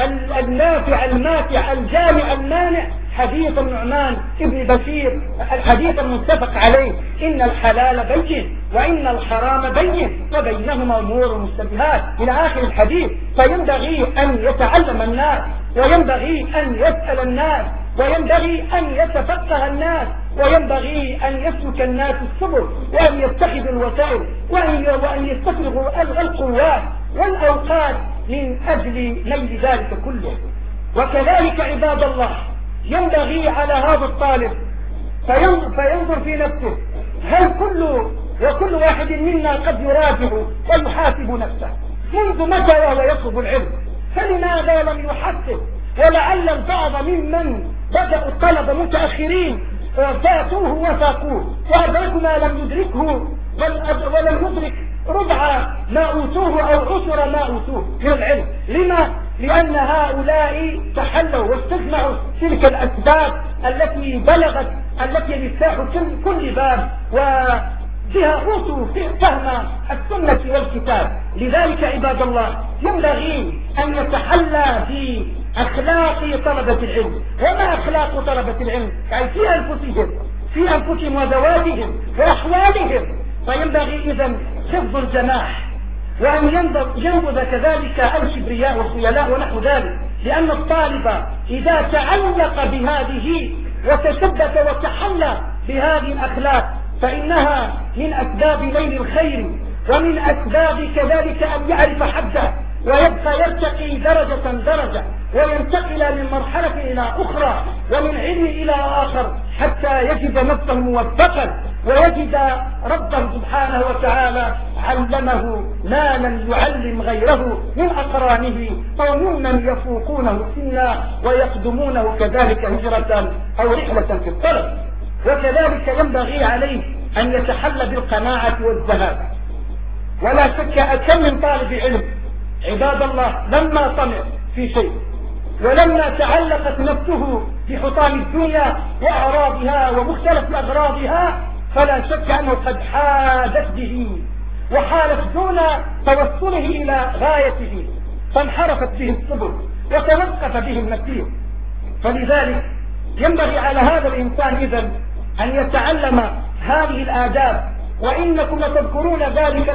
النافع الماتع الجامع المانع، حديث النعمان ابن بشير، الحديث المتفق عليه: إن الحلال بين وإن الحرام بين وبينهما أمور مشتبهات، إلى آخر الحديث. فينبغي أن يتعلم الناس، وينبغي أن يسأل الناس، وينبغي أن يتفقه الناس، وينبغي أن يسلك الناس السبل، وأن يتخذوا الوسائل، وأن يستفرغوا القوات والأوقات من أجل نيل ذلك كله. وكذلك عباد الله ينبغي على هذا الطالب فينظر في نفسه، هل كل واحد منا قد يراجع ويحاسب نفسه منذ متى وهو يطلب العلم؟ فلماذا لم يحسب؟ ولعل البعض ممن بدأوا الطلبة متأخرين فاتوه وفاقوه وأدركوا ما لم يدركه، ولم يدرك ربع ما أوتوه أو عشر ما أوتوه من العلم. لما؟ لأن هؤلاء تحلوا واستجمعوا تلك الأسباب التي بلغت، التي مفتاح كل باب، وبها أوتوا فهم السنة والكتاب. لذلك عباد الله ينبغي أن يتحلى بأخلاق طلبة العلم. وما أخلاق طلبة العلم؟ يعني في أنفسهم وذواتهم وأحوالهم. فينبغي إذن حفظ الجماح، وأن ينبذ كذلك الكبرياء والخيلاء ونحو ذلك. لأن الطالب إذا تعلق بهذه وتثبت وتحلى بهذه الأخلاق فإنها من أسباب نيل الخير، ومن أسباب كذلك أن يعرف حده، ويبقى يرتقي درجة وينتقل من مرحلة إلى أخرى، ومن علم إلى آخر، حتى يجد نفسه موفقا، ويجد ربه سبحانه وتعالى علمه ما لم يعلم غيره من أقرانه، وممن يفوقونه سنا ويقدمونه كذلك هجرة أو رحلة في الطلب. وكذلك ينبغي عليه أن يتحلى بالقناعة والزهاد. ولا شك أكم من طالب علم عباد الله لما طمع في شيء ولما تعلقت نفسه بحطام الدنيا وأعراضها ومختلف أغراضها فلا شك أنه قد حادت به وحالت دون توصله إلى غايته، فانحرفت به السبل وتوقف به المسير. فلذلك ينبغي على هذا الإنسان إذن أن يتعلم هذه الآداب. وإنكم لتذكرون ذلك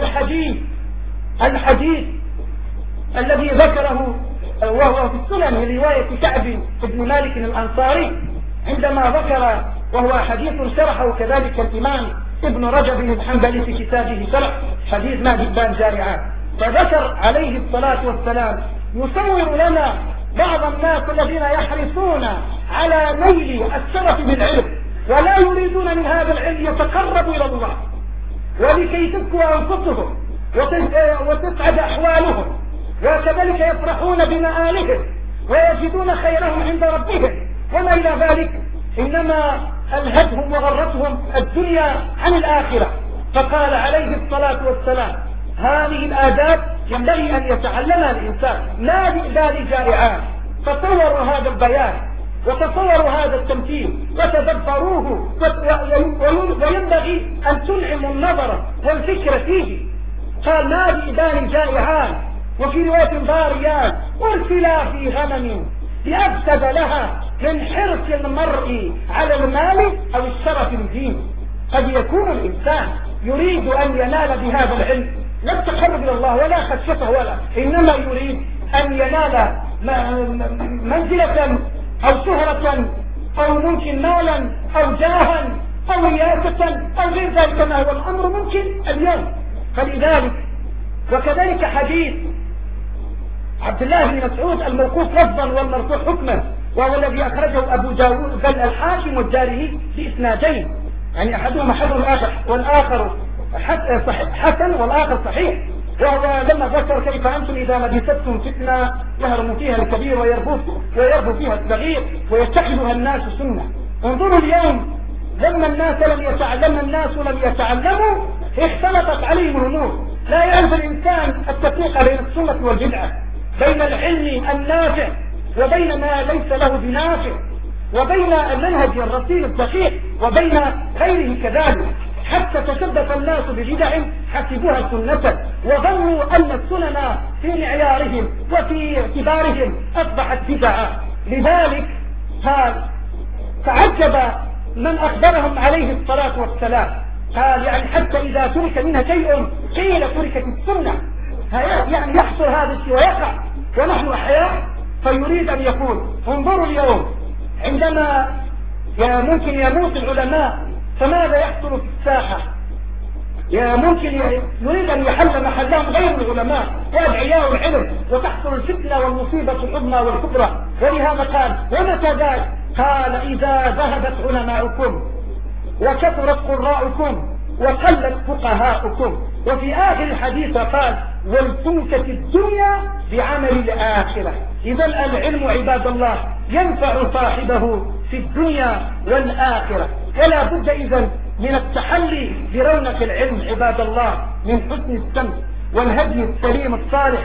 الحديث الذي ذكره وهو في السنن من رواية كعب بن مالك الأنصاري، عندما ذكر، وهو حديث شرحه كذلك الإمام ابن رجب الحنبلي في كتابه شرح حديث ما جبان جارعان. فذكر عليه الصلاة والسلام يصور لنا بعض الناس الذين يحرصون على نيل الشرف بالعلم ولا يريدون من هذا العلم يتقربوا إلى الله، ولكي تزكو أنفسهم وتسعد أحوالهم، وكذلك يفرحون بمآلهم ويجدون خيرهم عند ربهم، وما إلى ذلك، إنما ألهتهم وغرتهم الدنيا عن الآخرة. فقال عليه الصلاة والسلام هذه الآداب ينبغي أن يتعلمها الإنسان، لا لإذلال جائعان. فتصوروا هذا البيان وتصوروا هذا التمثيل وتدبروه، وينبغي أن تنعموا النظر والفكر فيه. قال ما لإذلال جائعان، وفي رواية ضاريان أرسلا في غنم لأفسد لها من حرص المرء على المال أو الشرف الدين. قد يكون الإنسان يريد أن ينال بهذا العلم لا التقرب إلى الله ولا خشيته إنما يريد أن ينال منزلة أو شهرة أو ممكن مالا أو جاها أو رياسة أو غير ذلك ما هو الأمر ممكن اليوم. فلذلك وكذلك حديث عبد الله بن مسعود الموقوف لفظا والمرفوع حكما، وهو الذي أخرجه أبو داود بل الحاكم والدارمي بإسنادين، يعني أحدهما حسن والآخر حسن والآخر صحيح. وهو لما ذكر كيف أنتم إذا مدستم فتنة يهرم فيها الكبير ويربو فيها الصغير ويتخذها الناس سنة. انظروا اليوم لما الناس لم يتعلموا اختلطت عليهم الأمور، لا يعرف الإنسان التفريق بين السنة والبدعة، بين العلم النافع وبين ما ليس له بنافع. وبين المنهج الرصين الدقيق وبين غيره كذلك، حتى تشبث الناس ببدع حسبوها سنة وظنوا أن السنن في معيارهم وفي اعتبارهم أصبحت بدعا. لذلك قال تعجب من أخبرهم عليه الصلاة والسلام، قال يعني حتى إذا ترك منها شيء قيل تركت السنة، يعني يحصل هذا الشيء ويقع ونحن أحياء. فيريد أن يقول انظروا اليوم عندما ممكن يموت العلماء فماذا يحصل في الساحة؟ ممكن يريد أن يحل محلهم غير العلماء وأدعياء العلم وتحصل الفتنة والمصيبة العظمى والكبرى. ولهذا قال ومتى ذاك؟ قال إذا ذهبت علماؤكم وكثرت قراءكم وقلت فقهاؤكم. وفي آخر الحديث قال ولتنكت الدنيا بعمل الآخرة. إذا العلم عباد الله ينفع صاحبه في الدنيا والآخرة، ولا بد إذن من التحلي برونق العلم عباد الله، من حسن السمت والهدي السليم الصالح،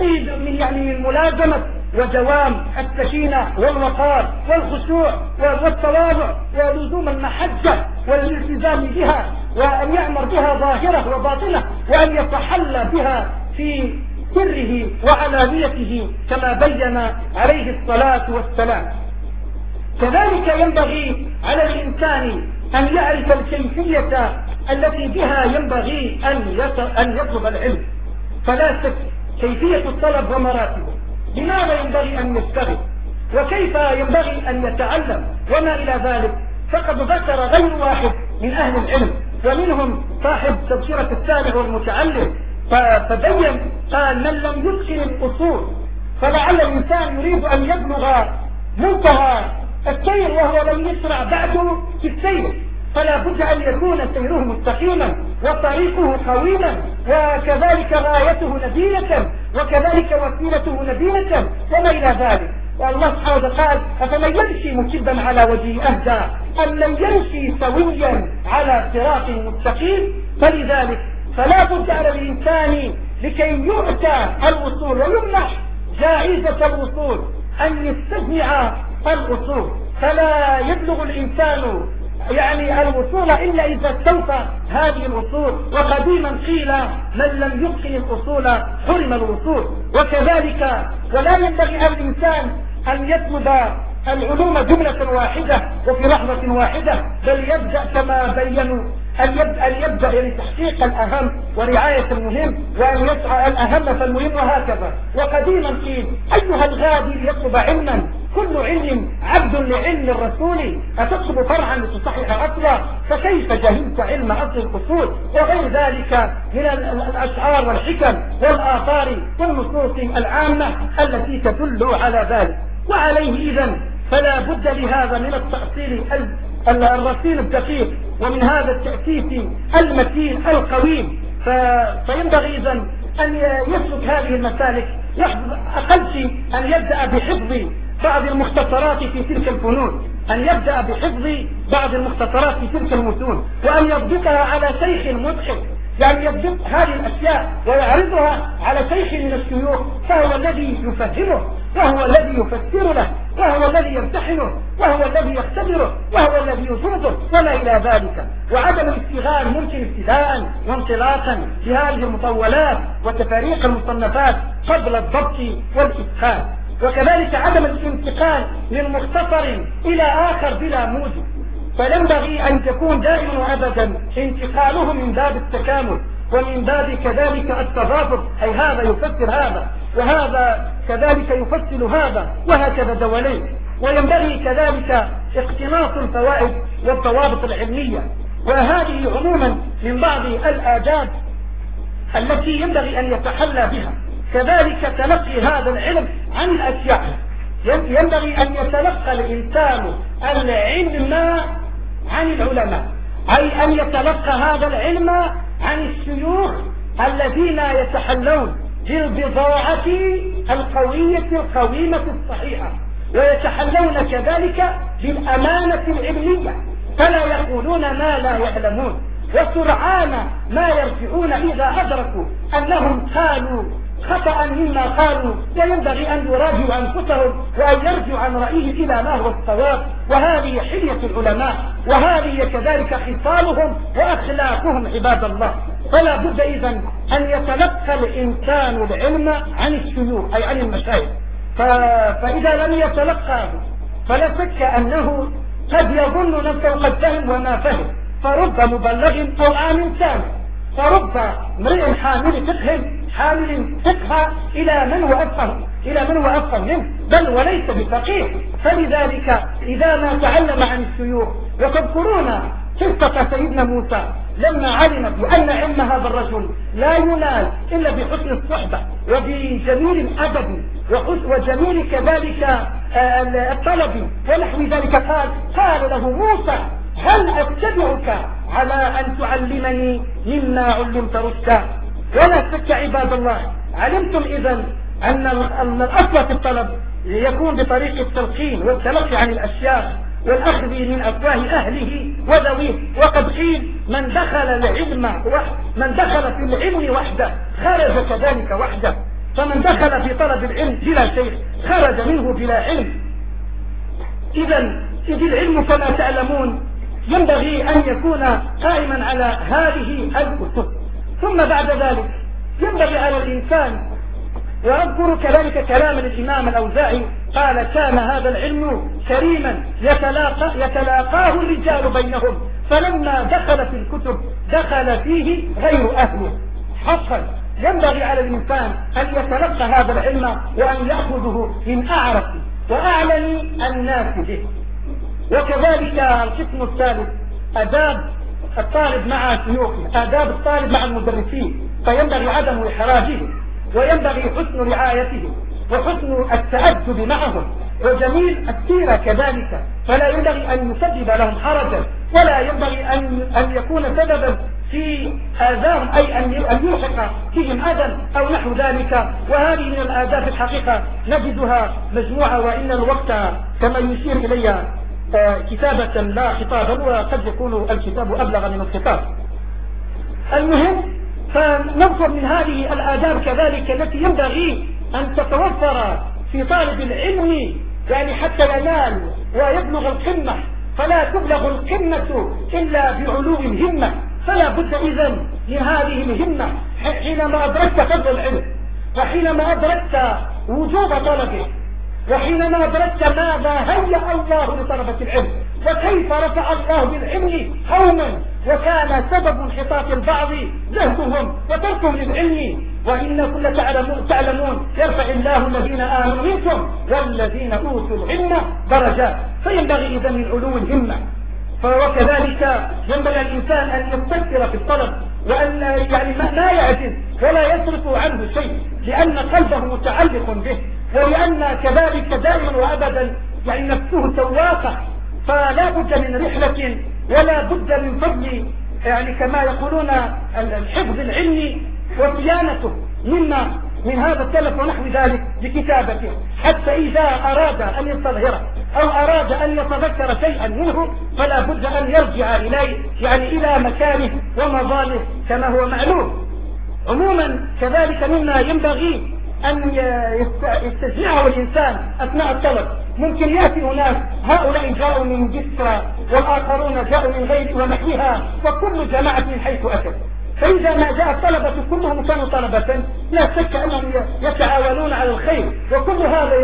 من ملازمة ودوام السكينة والوقار والخشوع والتواضع ولزوم المحجة والالتزام بها، وأن يأمر بها ظاهرة وباطنة، وأن يتحلى بها في سره وعلانيته كما بين عليه الصلاة والسلام. كذلك ينبغي على الإنسان أن يعرف الكيفية التي بها ينبغي أن يطلب العلم. فلا شك كيفية الطلب ومراتبه، لماذا ينبغي أن يشتغل وكيف ينبغي أن يتعلم وما إلى ذلك. فقد ذكر غير واحد من أهل العلم ومنهم صاحب تبصرة السامع والمتعلم فبين قال من لم يتقن الأصول فلعل الإنسان يريد أن يبلغ منتهى السير وهو لم يسرع بعده في السير، فلا بد أن يكون سيره مستقيما وطريقه قويما وكذلك غايته نبيلة وكذلك وسيلته نبيلة وما إلى ذلك. والله سبحانه وتعالى قال أفمن يمشي مكبا على وجهه أهدى أم من يمشي سويا على صراط مستقيم. فلذلك فلا بد على الإنسان لكي يؤتى الوصول ويمنح جائزة الوصول أن يستجمع الأصول، فلا يبلغ الإنسان الوصول إلا إذا استوفى هذه الأصول. وقديما قيل من لم يتقن الأصول حرم الوصول. وكذلك ولا ينبغي على الإنسان أن يطلب العلوم جملة واحدة وفي لحظة واحدة، بل يبدأ كما بينوا أن يبدأ لتحقيق الأهم ورعاية المهم، وأن يسعى الأهم فالمهم وهكذا. وقديما قيل أيها الغادي ليطلب علما كل علم عبد لعلم الرسول، أتطلب فرعا لتصحح أصلا فكيف جهلت علم أصل الأصول. وغير ذلك من الأشعار والحكم والآثار والنصوص العامة التي تدل على ذلك. وعليه إذن فلا بد لهذا من التأصيل الرصين الدقيق ومن هذا التأسيس المتين القويم. فينبغي إذن أن يسلك هذه المسالك، أقل شيء أن يبدأ بحفظ بعض المختصرات في تلك الفنون، أن يبدأ بحفظ بعض المختصرات في تلك المتون، وأن يضبطها على شيخ متقن، يضبط هذه الأشياء ويعرضها على شيخ من الشيوخ، فهو الذي يفهمه وهو الذي يفسر له وهو الذي يمتحنه وهو الذي يختبره وهو الذي يجوزه وما إلى ذلك. وعدم الاشتغال ممكن ابتداء وانطلاقا بهذه المطولات وتفاريق المصنفات قبل الضبط والإتقان. وكذلك عدم الانتقال من مختصر إلى آخر بلا موجب، فينبغي أن تكون دائما وأبدا انتقاله من باب التكامل ومن باب كذلك التضافر، أي هذا يفسر هذا وهذا كذلك يفسر هذا وهكذا دولين. وينبغي كذلك اقتناص الفوائد والضوابط العلمية، وهذه عموما من بعض الآداب التي ينبغي أن يتحلى بها. كذلك تلقي هذا العلم عن الأشياء، ينبغي أن يتلقى الإنسان العلم عن العلماء، أي أن يتلقى هذا العلم عن الشيوخ الذين يتحلون بالبضاعة القوية القويمة الصحيحة، ويتحلون كذلك بالأمانة العلمية، فلا يقولون ما لا يعلمون، وسرعان ما يرجعون إذا أدركوا أنهم قالوا خطأ مما قالوا، وينبغي أن يراجعوا أنفسهم وأن يرجعوا عن رأيه إلى ما هو الصواب. وهذه حلية العلماء، وهذه كذلك خصالهم وأخلاقهم عباد الله. فلا بد إذن أن يتلقى الإنسان العلم عن الشيوخ أي عن المشايخ. فإذا لم يتلقاه فلا شك أنه قد يظن نفسه قد فهم وما فهم، فرب مبلغ أو عام سامع، فرب امرئ حامل فقه إلى من هو أفقه منه، بل وليس بفقيه. فلذلك إذا ما تعلم عن الشيوخ، وتذكرون قصة سيدنا موسى لما علم بأن علم هذا الرجل لا ينال إلا بحسن الصحبة وبجميل الأدب وجميل كذلك الطلب ونحو ذلك، قال له موسى هل أتبعك على أن تعلمني مما علمت رشدا. ولا شك عباد الله، علمتم إذن أن الأصل في الطلب يكون بطريق التلقين والتلقي عن الأشياء والأخذ من أفواه أهله وذويه. وقد قيل من دخل في العلم وحده خرج كذلك وحده، فمن دخل في طلب العلم بلا شيء خرج منه بلا علم. إذ العلم كما تعلمون ينبغي أن يكون قائما على هذه الكتب. ثم بعد ذلك ينبغي على الإنسان، وأذكر كذلك كلام الإمام الأوزاعي قال كان هذا العلم كريما يتلاقاه الرجال بينهم، فلما دخل في الكتب دخل فيه غير أهله. حقا ينبغي على الإنسان أن يتلقى هذا العلم وأن يأخذه من أعرف وأعلم الناس به. وكذلك القسم الثالث آداب الطالب مع شيوخه، آداب الطالب مع المدرسين، فينبغي عدم إحراجه، وينبغي حسن رعايته وحسن التأدب معهم وجميل السيرة كذلك، فلا ينبغي أن يسبب لهم حرجا، ولا ينبغي أن يكون سببا في آذاهم أي أن يلحق فيهم أذى أو نحو ذلك. وهذه من الآداب الحقيقة نجدها مجموعة، وإن الوقت كما يشير إلي كتابة لا خطابا، وقد يكون الكتاب أبلغ من الخطاب. المهم فننظر من هذه الآداب كذلك التي ينبغي أن تتوفر في طالب العلم، يعني حتى ينال ويبلغ القمة، فلا تبلغ القمة إلا بعلو الهمة. فلا بد إذن من هذه الهمة حينما أدركت فضل العلم، وحينما أدركت وجوب طلبه، وحينما أدركت ماذا هيأ الله لطلبة العلم، وكيف رفع الله بالعلم قوما وكان سبب انحطاط البعض جهلهم وتركهم للعلم. وإن كل تعلمون يرفع الله الذين آمنوا منكم والذين أوتوا العلم درجات. فينبغي إذن من علو الهمة. وكذلك ينبغي الإنسان أن يستكثر في الطلب، وأن يعني ما يعجز ولا يصرف عنه شيء، لأن قلبه متعلق به، ولأن كذلك دائما وأبدا يعني نفسه سواقة. فلا بد من رحلة ولا بد من فضل، يعني كما يقولون الحفظ العلمي وصيانته من هذا التلف ونحو ذلك بكتابته، حتى إذا أراد أن يستظهره أو أراد أن يتذكر شيئا منه فلا بد أن يرجع إليه، يعني إلى مكانه ومظانه كما هو معلوم. عموما كذلك مما ينبغي أن يستجمعه الإنسان أثناء الطلب. ممكن يأتي أناس هؤلاء جاءوا من جسر والآخرون جاءوا من غير ونحوها، وكل جماعة من حيث أتت. فإذا ما جاء الطلبة كلهم كانوا طلبة لا شك أنهم يتعاونون على الخير، وكل هذا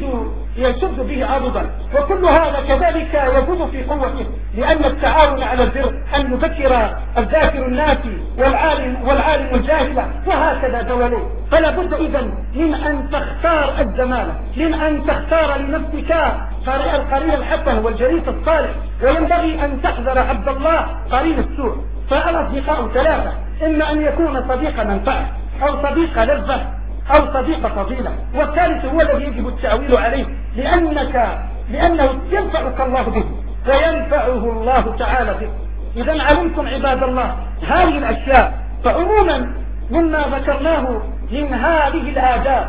يشد به عضدا، وكل هذا كذلك يزيد في قوته، لأن التعاون على البر أن يذكر الذاكر الناس والعالم الجاهل، وهكذا دولي. فلا بد إذن من أن تختار الزمانة، من أن تختار لنفسك القرين الحسن والجليس الصالح، وينبغي أن تحذر عبد الله قرين السوء. فالأصدقاء ثلاثة: إما أن يكون صديق منفعة أو صديق لذة أو صديق فضيلة، والثالث هو الذي يجب التأويل عليه، لأنه ينفعك الله به وينفعه الله تعالى به. إذا علمتم عباد الله هذه الأشياء، فعموما مما ذكرناه من هذه الآداب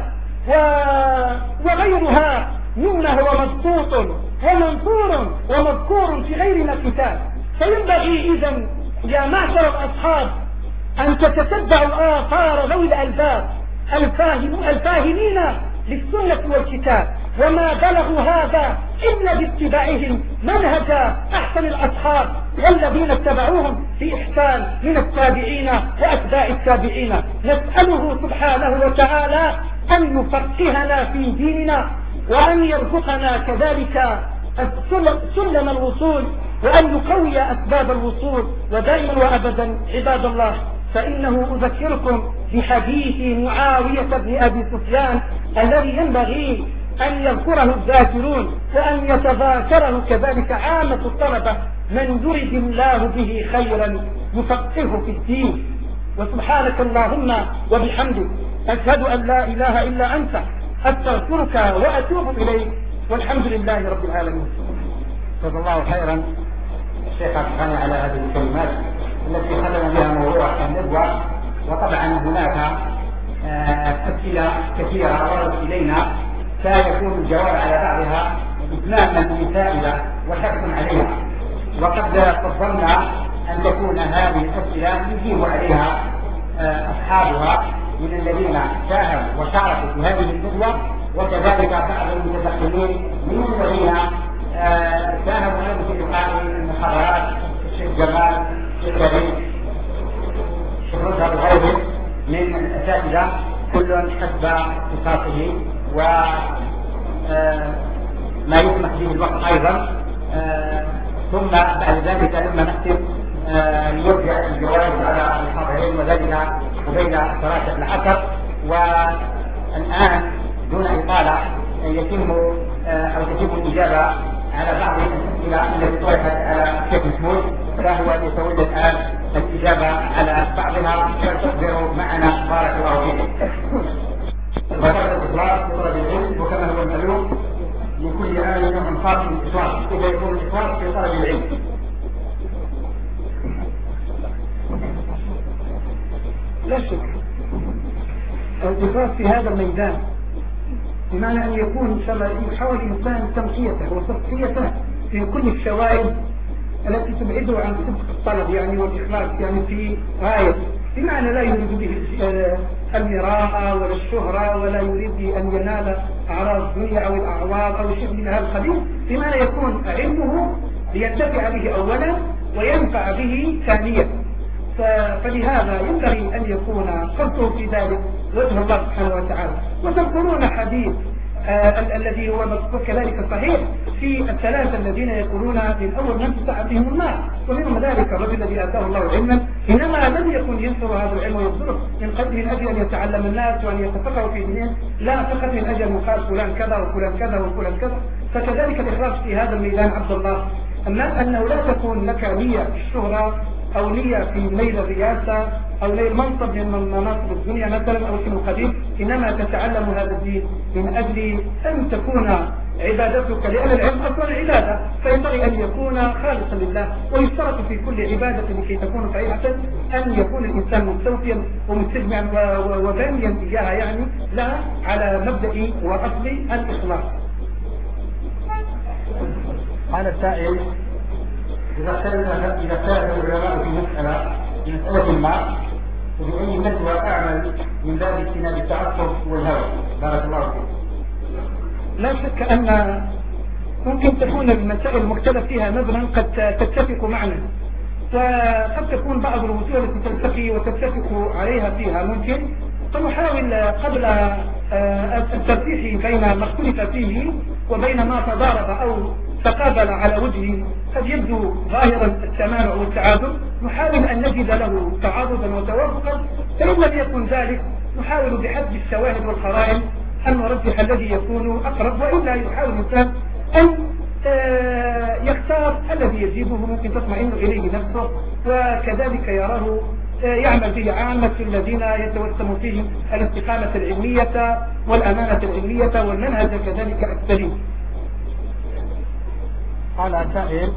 وغيرها مما هو مضبوط ومنثور ومذكور في غيرنا كتاب. فينبغي إذن يا معشر الأصحاب أن تتتبعوا آثار ذوي الألباب الفاهمين للسنة والكتاب، وما بلغوا هذا إلا باتباعهم منهج أحسن الأصحاب والذين اتبعوهم بإحسان من التابعين وأتباع التابعين. نسأله سبحانه وتعالى أن يفقهنا في ديننا، وأن يرزقنا كذلك سلم الوصول، وأن يقوي أسباب الوصول. ودائما وأبدا عباد الله، فإنه أذكركم بحديث معاوية بن أبي سفيان الذي ينبغي أن يذكره الذاكرون وأن يتذاكره كذلك عامة الطلبة: من يرد الله به خيرا يفقهه في الدين. وسبحانك اللهم وبحمدك، أشهد أن لا إله إلا أنت، أستغفرك وأتوب إليك، والحمد لله رب العالمين. جزا الله خيرا الشيخ عبد الغني على هذه الكلمات التي ختم بها موضوع الندوة. وطبعا هناك أسئلة كثيرة وردت إلينا، سيكون الجواب على بعضها إتماما لفائدة وحث عليها، وقد قدرنا أن تكون هذه الأسئلة يجيب عليها أصحابها من الذين ساهموا وشاركوا في هذه الندوة، وكذلك بعض المتدخلين من الذين ساهموا في لقاء المحاضرات: الشيخ جمال، الشيخ كريم، الشيخ رشد وغيره من الأساتذة، كل حسب اختصاصه وما يسمح به الوقت أيضا. ثم بعد ذلك لما نختم نرجع الجواب على الحاضرين، وذلك قبيل صلاة العصر. والآن دون إطالة يتم أو تتم الإجابة على بعض الأسئلة التي طرحت على الشيخ محمود، فهو يتولى الآن الإجابة على بعضها، فتصبروا معنا بارك الله فيكم. وبركة الإخلاص لطلب العلم، وكما هو المعلوم لكل آية نوع خاص بالإخلاص، كيف يكون الإخلاص في طلب العلم. لا شك الإخلاص في هذا الميدان بمعنى أن يكون يحاول الإنسان تنقيته وتصفيته في كل الشوائب التي تبعده عن صدق الطلب والإخلاص في غاية، بمعنى لا يريد به المراءة ولا الشهرة، ولا يريد أن ينال أعراض الدنيا أو الأعراض أو شيء من هذا القبيل، بمعنى يكون علمه لينتفع به أولا وينفع به ثانيا. فلهذا ينبغي أن يكون قصده في ذلك وجه الله سبحانه وتعالى. وتذكرون حديث الذي هو مذكور كذلك صحيح في الثلاثة الذين يقولون للأول من تسع بهم النار، ومنهم ذلك الرجل الذي آتاه الله علما إنما لم يكن ينشر هذا العلم ويبذله من قبل من أجل أن يتعلم الناس وأن يتفقهوا في دينهم، لا فقط من أجل أن يقال فلان كذا وفلان كذا وفلان كذا. فكذلك الإخلاص في هذا الميدان عبد الله، أنه لا تكون لك نية في الشهرة أو نية في نيل الرئاسة أو نيل منصب من مناصب الدنيا مثلا أو شيء القديم، إنما تتعلم هذا الدين من أجل أن تكون عبادتك، لأن العلم أصلا عبادة، فينبغي أن يكون خالصا لله. ويشترط في كل عبادة لكي تكون صحيحة أن يكون الإنسان مستوفيا ومستجمعا وبانيا إياها لا على مبدأ وأصل الإخلاص. قال السائل: إذا اختلف العلماء في مسألة ما، وبأي فتوى أعمل من باب اجتناب التعصب والهوى؟ بارك الله فيك. لا شك أن ممكن تكون المسائل المختلف فيها نظرا قد تتفق معنا، وقد تكون بعض الوجوه التي تلتقي وتتفق عليها فيها ممكن، فنحاول قبل الترجيح بين ما اختلف فيه وبين ما تضارب أو تقابل على وجه قد يبدو ظاهرا التمانع والتعادل، نحاول أن نجد له تعاضدا وتوافقا، فإن لم يكن ذلك نحاول بحسب الشواهد والقرائن أن نرجح الذي يكون أقرب، وإلا يحاول الإنسان أن يختار الذي يجيبه ممكن تطمئن إليه نفسه، وكذلك يراه يعمل به عامة الذين يتوسم فيهم الاستقامة العلمية والأمانة العلمية والمنهج كذلك السليم. قال سائل: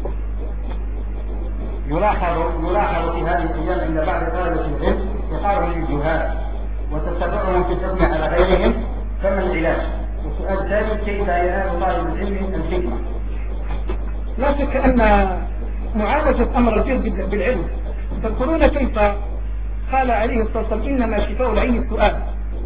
يلاحظ في هذه الأيام عند بعض طلبة العلم إقامة للجهال وتسرعهم في الحكم على غيرهم، فما العلاج؟ وسؤال ثاني: كيف ينال طالب العلم الحكمة؟ لا شك أن معالجة أمر الجهل بالعلم، تذكرون كيف قال عليه الصلاة والسلام: إنما شفاء العين السؤال.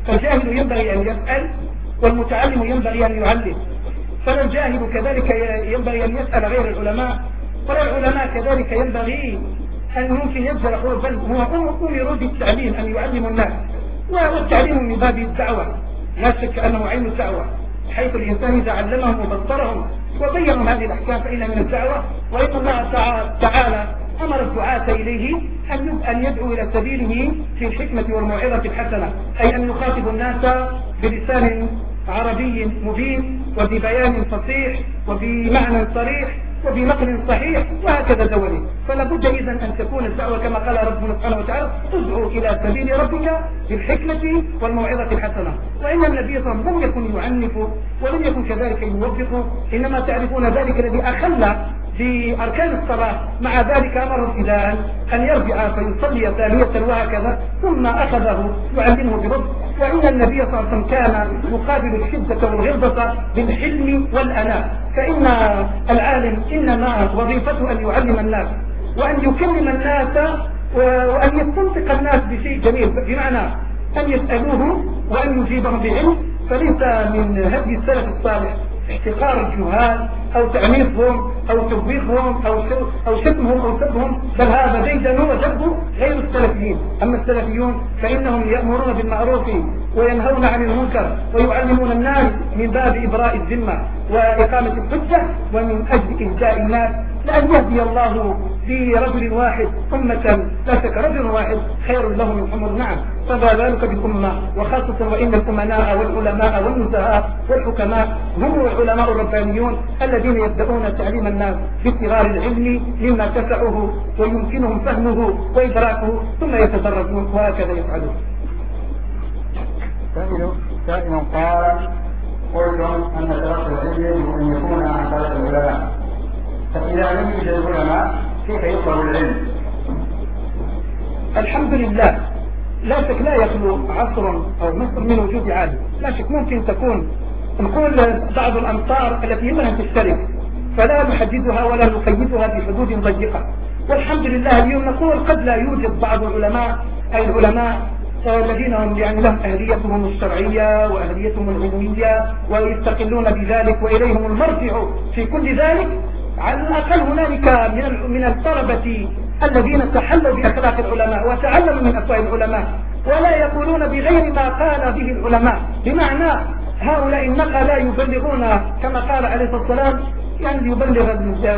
فالجاهل ينبغي أن يسأل والمتعلم ينبغي أن يعلم. فالجاهل كذلك ينبغي أن يسأل غير العلماء، والعلماء كذلك ينبغي أن ممكن يبذل قول بل أمروا بالتعليم أن يعلموا الناس، والتعليم من باب الدعوة لا شك أنه عين الدعوة، حيث الإنسان إذا علمهم وبصرهم وبينهم هذه الأحكام فإن من الدعوة. وإن الله تعالى أمر الدعاة إليه أن يدعو إلى سبيله في الحكمة والموعظة الحسنة، أي أن يخاطب الناس بلسان عربي مبين وببيان فصيح وبمعنى صريح وبنقل صحيح وهكذا دوله. فلا بد إذن أن تكون الدعوة كما قال ربنا سبحانه وتعالى ادعو إلى سبيل ربك بالحكمة والموعظة الحسنة. وإن النبي صلى الله عليه وسلم لم يكن يعنف ولم يكن كذلك يوبخ، إنما تعرفون ذلك الذي أخل بأركان الصلاة، مع ذلك أمر ابتداء أن يرجع فيصلي ثانية وهكذا، ثم أخذه يعلمه برفق. وإن النبي صلى الله عليه وسلم كان يقابل الشدة والغلظة بالحلم والأناة، فإن العالم إنما وظيفته أن يعلم الناس وأن يكلم الناس وأن يستنطق الناس بشيء جميل، بمعنى أن يسألوه وأن يجيبهم بعلم. فليس من هدي السلف الصالح احتقار الجهال أو تعنيفهم أو توبيخهم أو شتمهم أو سبهم، بل هذا ديدن وجب غير السلفيين. أما السلفيون فإنهم يأمرون بالمعروف وينهون عن المنكر ويعلمون الناس من باب إبراء الذمة وإقامة الحجة ومن أجل إهداء الناس، لأن يهدي الله برجل واحد أمة لا شك رجل واحد خير له من حمر نعم. فذلك بالأمة، وخاصة وإن الأمناء والعلماء والنزهاء والحكماء هم العلماء الربانيون الذين يبدأون تعليم الناس باستغار العلم مما تسعه ويمكنهم فهمه وإدراكه ثم يتدرجون وهكذا يفعلون. سائل قال قلتم أن تلقي العلم أن يكون عن طريق العلماء، فإذا لم يوجد العلماء كيف يطلب العلم؟ الحمد لله لا شك لا يخلو عصر أو مصر من وجود عالم، لا شك ممكن تكون نقول بعض الأمطار التي يمكن أن تشترك فلا نحددها ولا نقيدها بحدود ضيقة. والحمد لله اليوم نقول قد لا يوجد بعض العلماء أي العلماء الذين هم يعني لهم أهليتهم الشرعية وأهليتهم العلمية ويستقلون بذلك وإليهم المرجع في كل ذلك. على الأقل هنالك من الطلبة الذين تحلوا بأخلاق العلماء وتعلموا من أفواه العلماء ولا يقولون بغير ما قال به العلماء، بمعنى هؤلاء النقى لا يبلغون كما قال عليه الصلاة والسلام، يعني يبلغ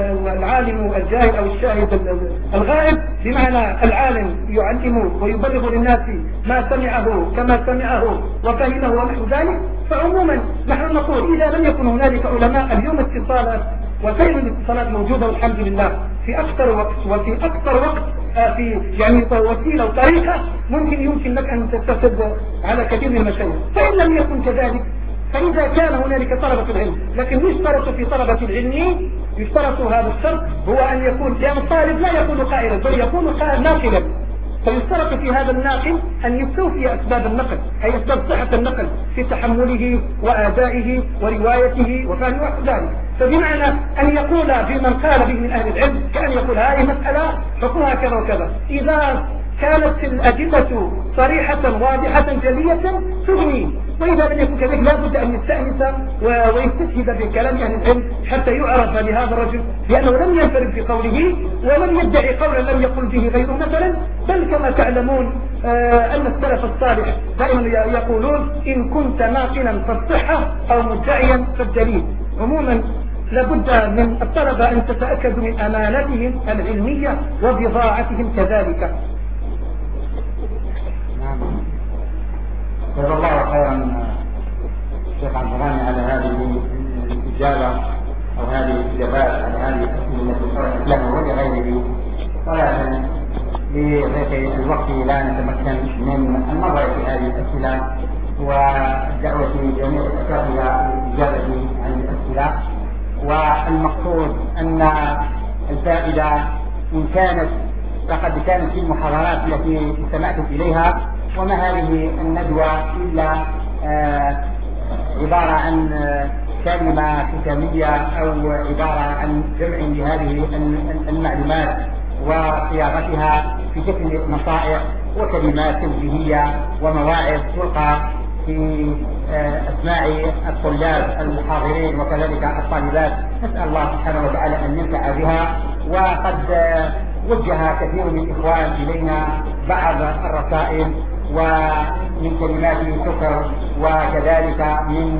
العالم الجاهل أو الشاهد الغائب، بمعنى العالم يعلم ويبلغ للناس ما سمعه كما سمعه وفهمه ونحو ذلك. فعموما نحن نقول إذا لم يكن هنالك علماء اليوم اتصالات وسائل الاتصالات موجودة والحمد لله في أكثر وقت وفي أكثر وقت في يعني وسيلة وطريقة يمكن لك أن تتصل على كثير من المشايخ. فإن لم يكن كذلك فإذا كان هنالك طلبة العلم، لكن يشترط في طلبة العلم يشترط هذا الشرط هو أن يكون يعني الطالب لا يكون قائلا بل يكون ناقلا، فيشترط في هذا الناقل أن يستوفي أسباب النقل أي أسباب صحة النقل في تحمله وآدائه وروايته وفهمه ذلك. فبمعنى أن يقول بمن قال به من أهل العلم كأن يقول هذه مسألة حكمها كذا وكذا، إذا كانت الأدلة صريحة واضحة جلية تغني، وإذا لم يكن كذلك لا بد أن يستأنس ويستشهد بكلام أهل العلم حتى يعرف لهذا الرجل بأنه لم ينفرد بقوله ولم يدعي قولا لم يقل به غيره مثلا. بل كما تعلمون أن السلف الصالح دائما يقولون إن كنت ناقلا فالصحة أو مدعيا فالدليل. عموما لابد من الطلبة أن تتأكدوا من أمانتهم العلمية وبضاعتهم كذلك. جزا الله خيرا الشيخ عبد الغني على هذه الإجابة أو هذه الإجابات على هذه الأسئلة التي له ولغيره، ولكن لضيق الوقت لا نتمكن من النظر في هذه الأسئلة والدعوة جميع الأساتذة للإجابة عن الأسئلة. والمقصود أن الفائدة إن كانت لقد كانت في المحاضرات التي استمعت إليها، وما هذه الندوة إلا عبارة عن كلمة ختامية أو عبارة عن جمع لهذه المعلومات وصياغتها في شكل نصائح وكلمات توجيهية ومواعظ تلقى في أسماع الطلاب الحاضرين وكذلك الطالبات. نسأل الله سبحانه وتعالى أن ينفع بها. وقد وجه كثير من الإخوان إلينا بعض الرسائل ومن كلمات شكر وكذلك من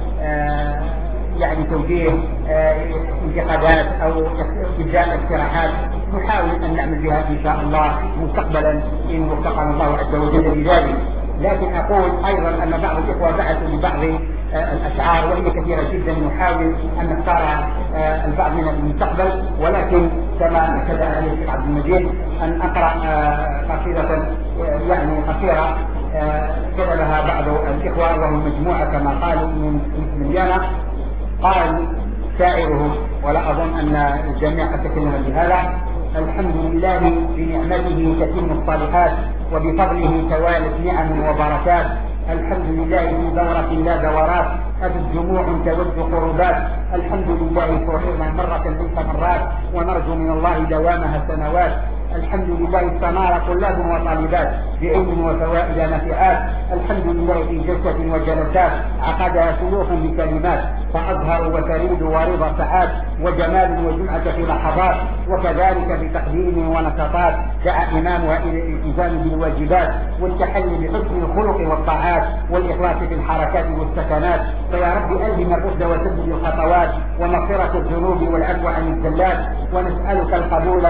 يعني توجيه انتقادات أو إبداء اقتراحات نحاول أن نعمل بها إن شاء الله مستقبلا إن وفقنا الله عز وجل لذلك. لكن أقول أيضا أن بعض الإخوة بعثوا ببعض الأشعار وهي كثيرة جدا، نحاول أن نختار البعض من المستقبل، ولكن كما أكد عليه الشيخ عبد المجيد أن أقرأ قصيدة يعني قصيرة كتبها بعض الإخوة وهم مجموعة كما قالوا من ديانة. قال شاعرهم ولا أظن أن الجميع قد تكلم بهذا: الحمد لله بنعمته تتم الصالحات وبفضله توالت نعم وبركات. الحمد لله في دورة لا دورات أبد دموع تود قربات. الحمد لله صحيحا مرة ليس مرات ونرجو من الله دوامها سنوات. الحمد لله استنار طلاب وطالبات بعلم وفوائد نافعات. الحمد لله في جلسة وجلسات عقدها شيوخ بكلمات فأظهر وتريد ورضا ساعات وجمال وجمعة في لحظات. وكذلك بتقديم ونشاطات دعا إمامها إلى الالتزام بالواجبات والتحلي بحسن الخلق والطاعات والإخلاص في الحركات والسكنات. فيا رب ألهم الرشد وسدد الخطوات ومغفرة الذنوب والعفو عن الزلات. ونسألك القبول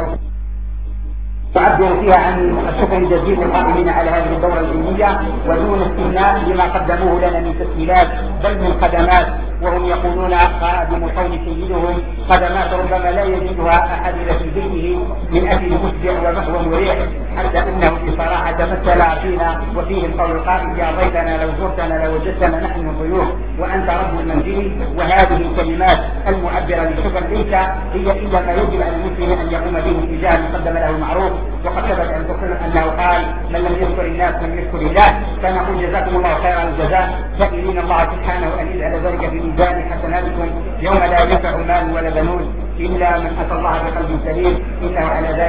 تعبر فيها عن الشكر الجزيل للقائمين على هذه الدورة العلمية ودون استثناء لما قدموه لنا من تسهيلات بل من خدمات. وهم يقولون خادم القوم سيدهم خدمات ربما لا يجدها أحد في بيته من أكل مشبع ومهوى مريح، حتى إنه بصراحة تمثل فينا وفيه القول القائل: يا ضيفنا لو زرتنا لوجدتنا نحن الضيوف وأنت رب المنزل. وهذه الكلمات المعبرة للشكر ليس هي إلا ما يجب على المسلم أن يقوم به تجاه من قدم له المعروف. وقد ثبت عن الرسول أنه قال: من لم يشكر الناس لم يشكر الله. فنقول جزاكم الله خيرا الجزاء، سائلين الله سبحانه أن يجعل ذلك في ميزان حسناتكم يوم لا ينفع مال ولا بنون إلا من أتى الله بقلب سليم، إنه على ذلك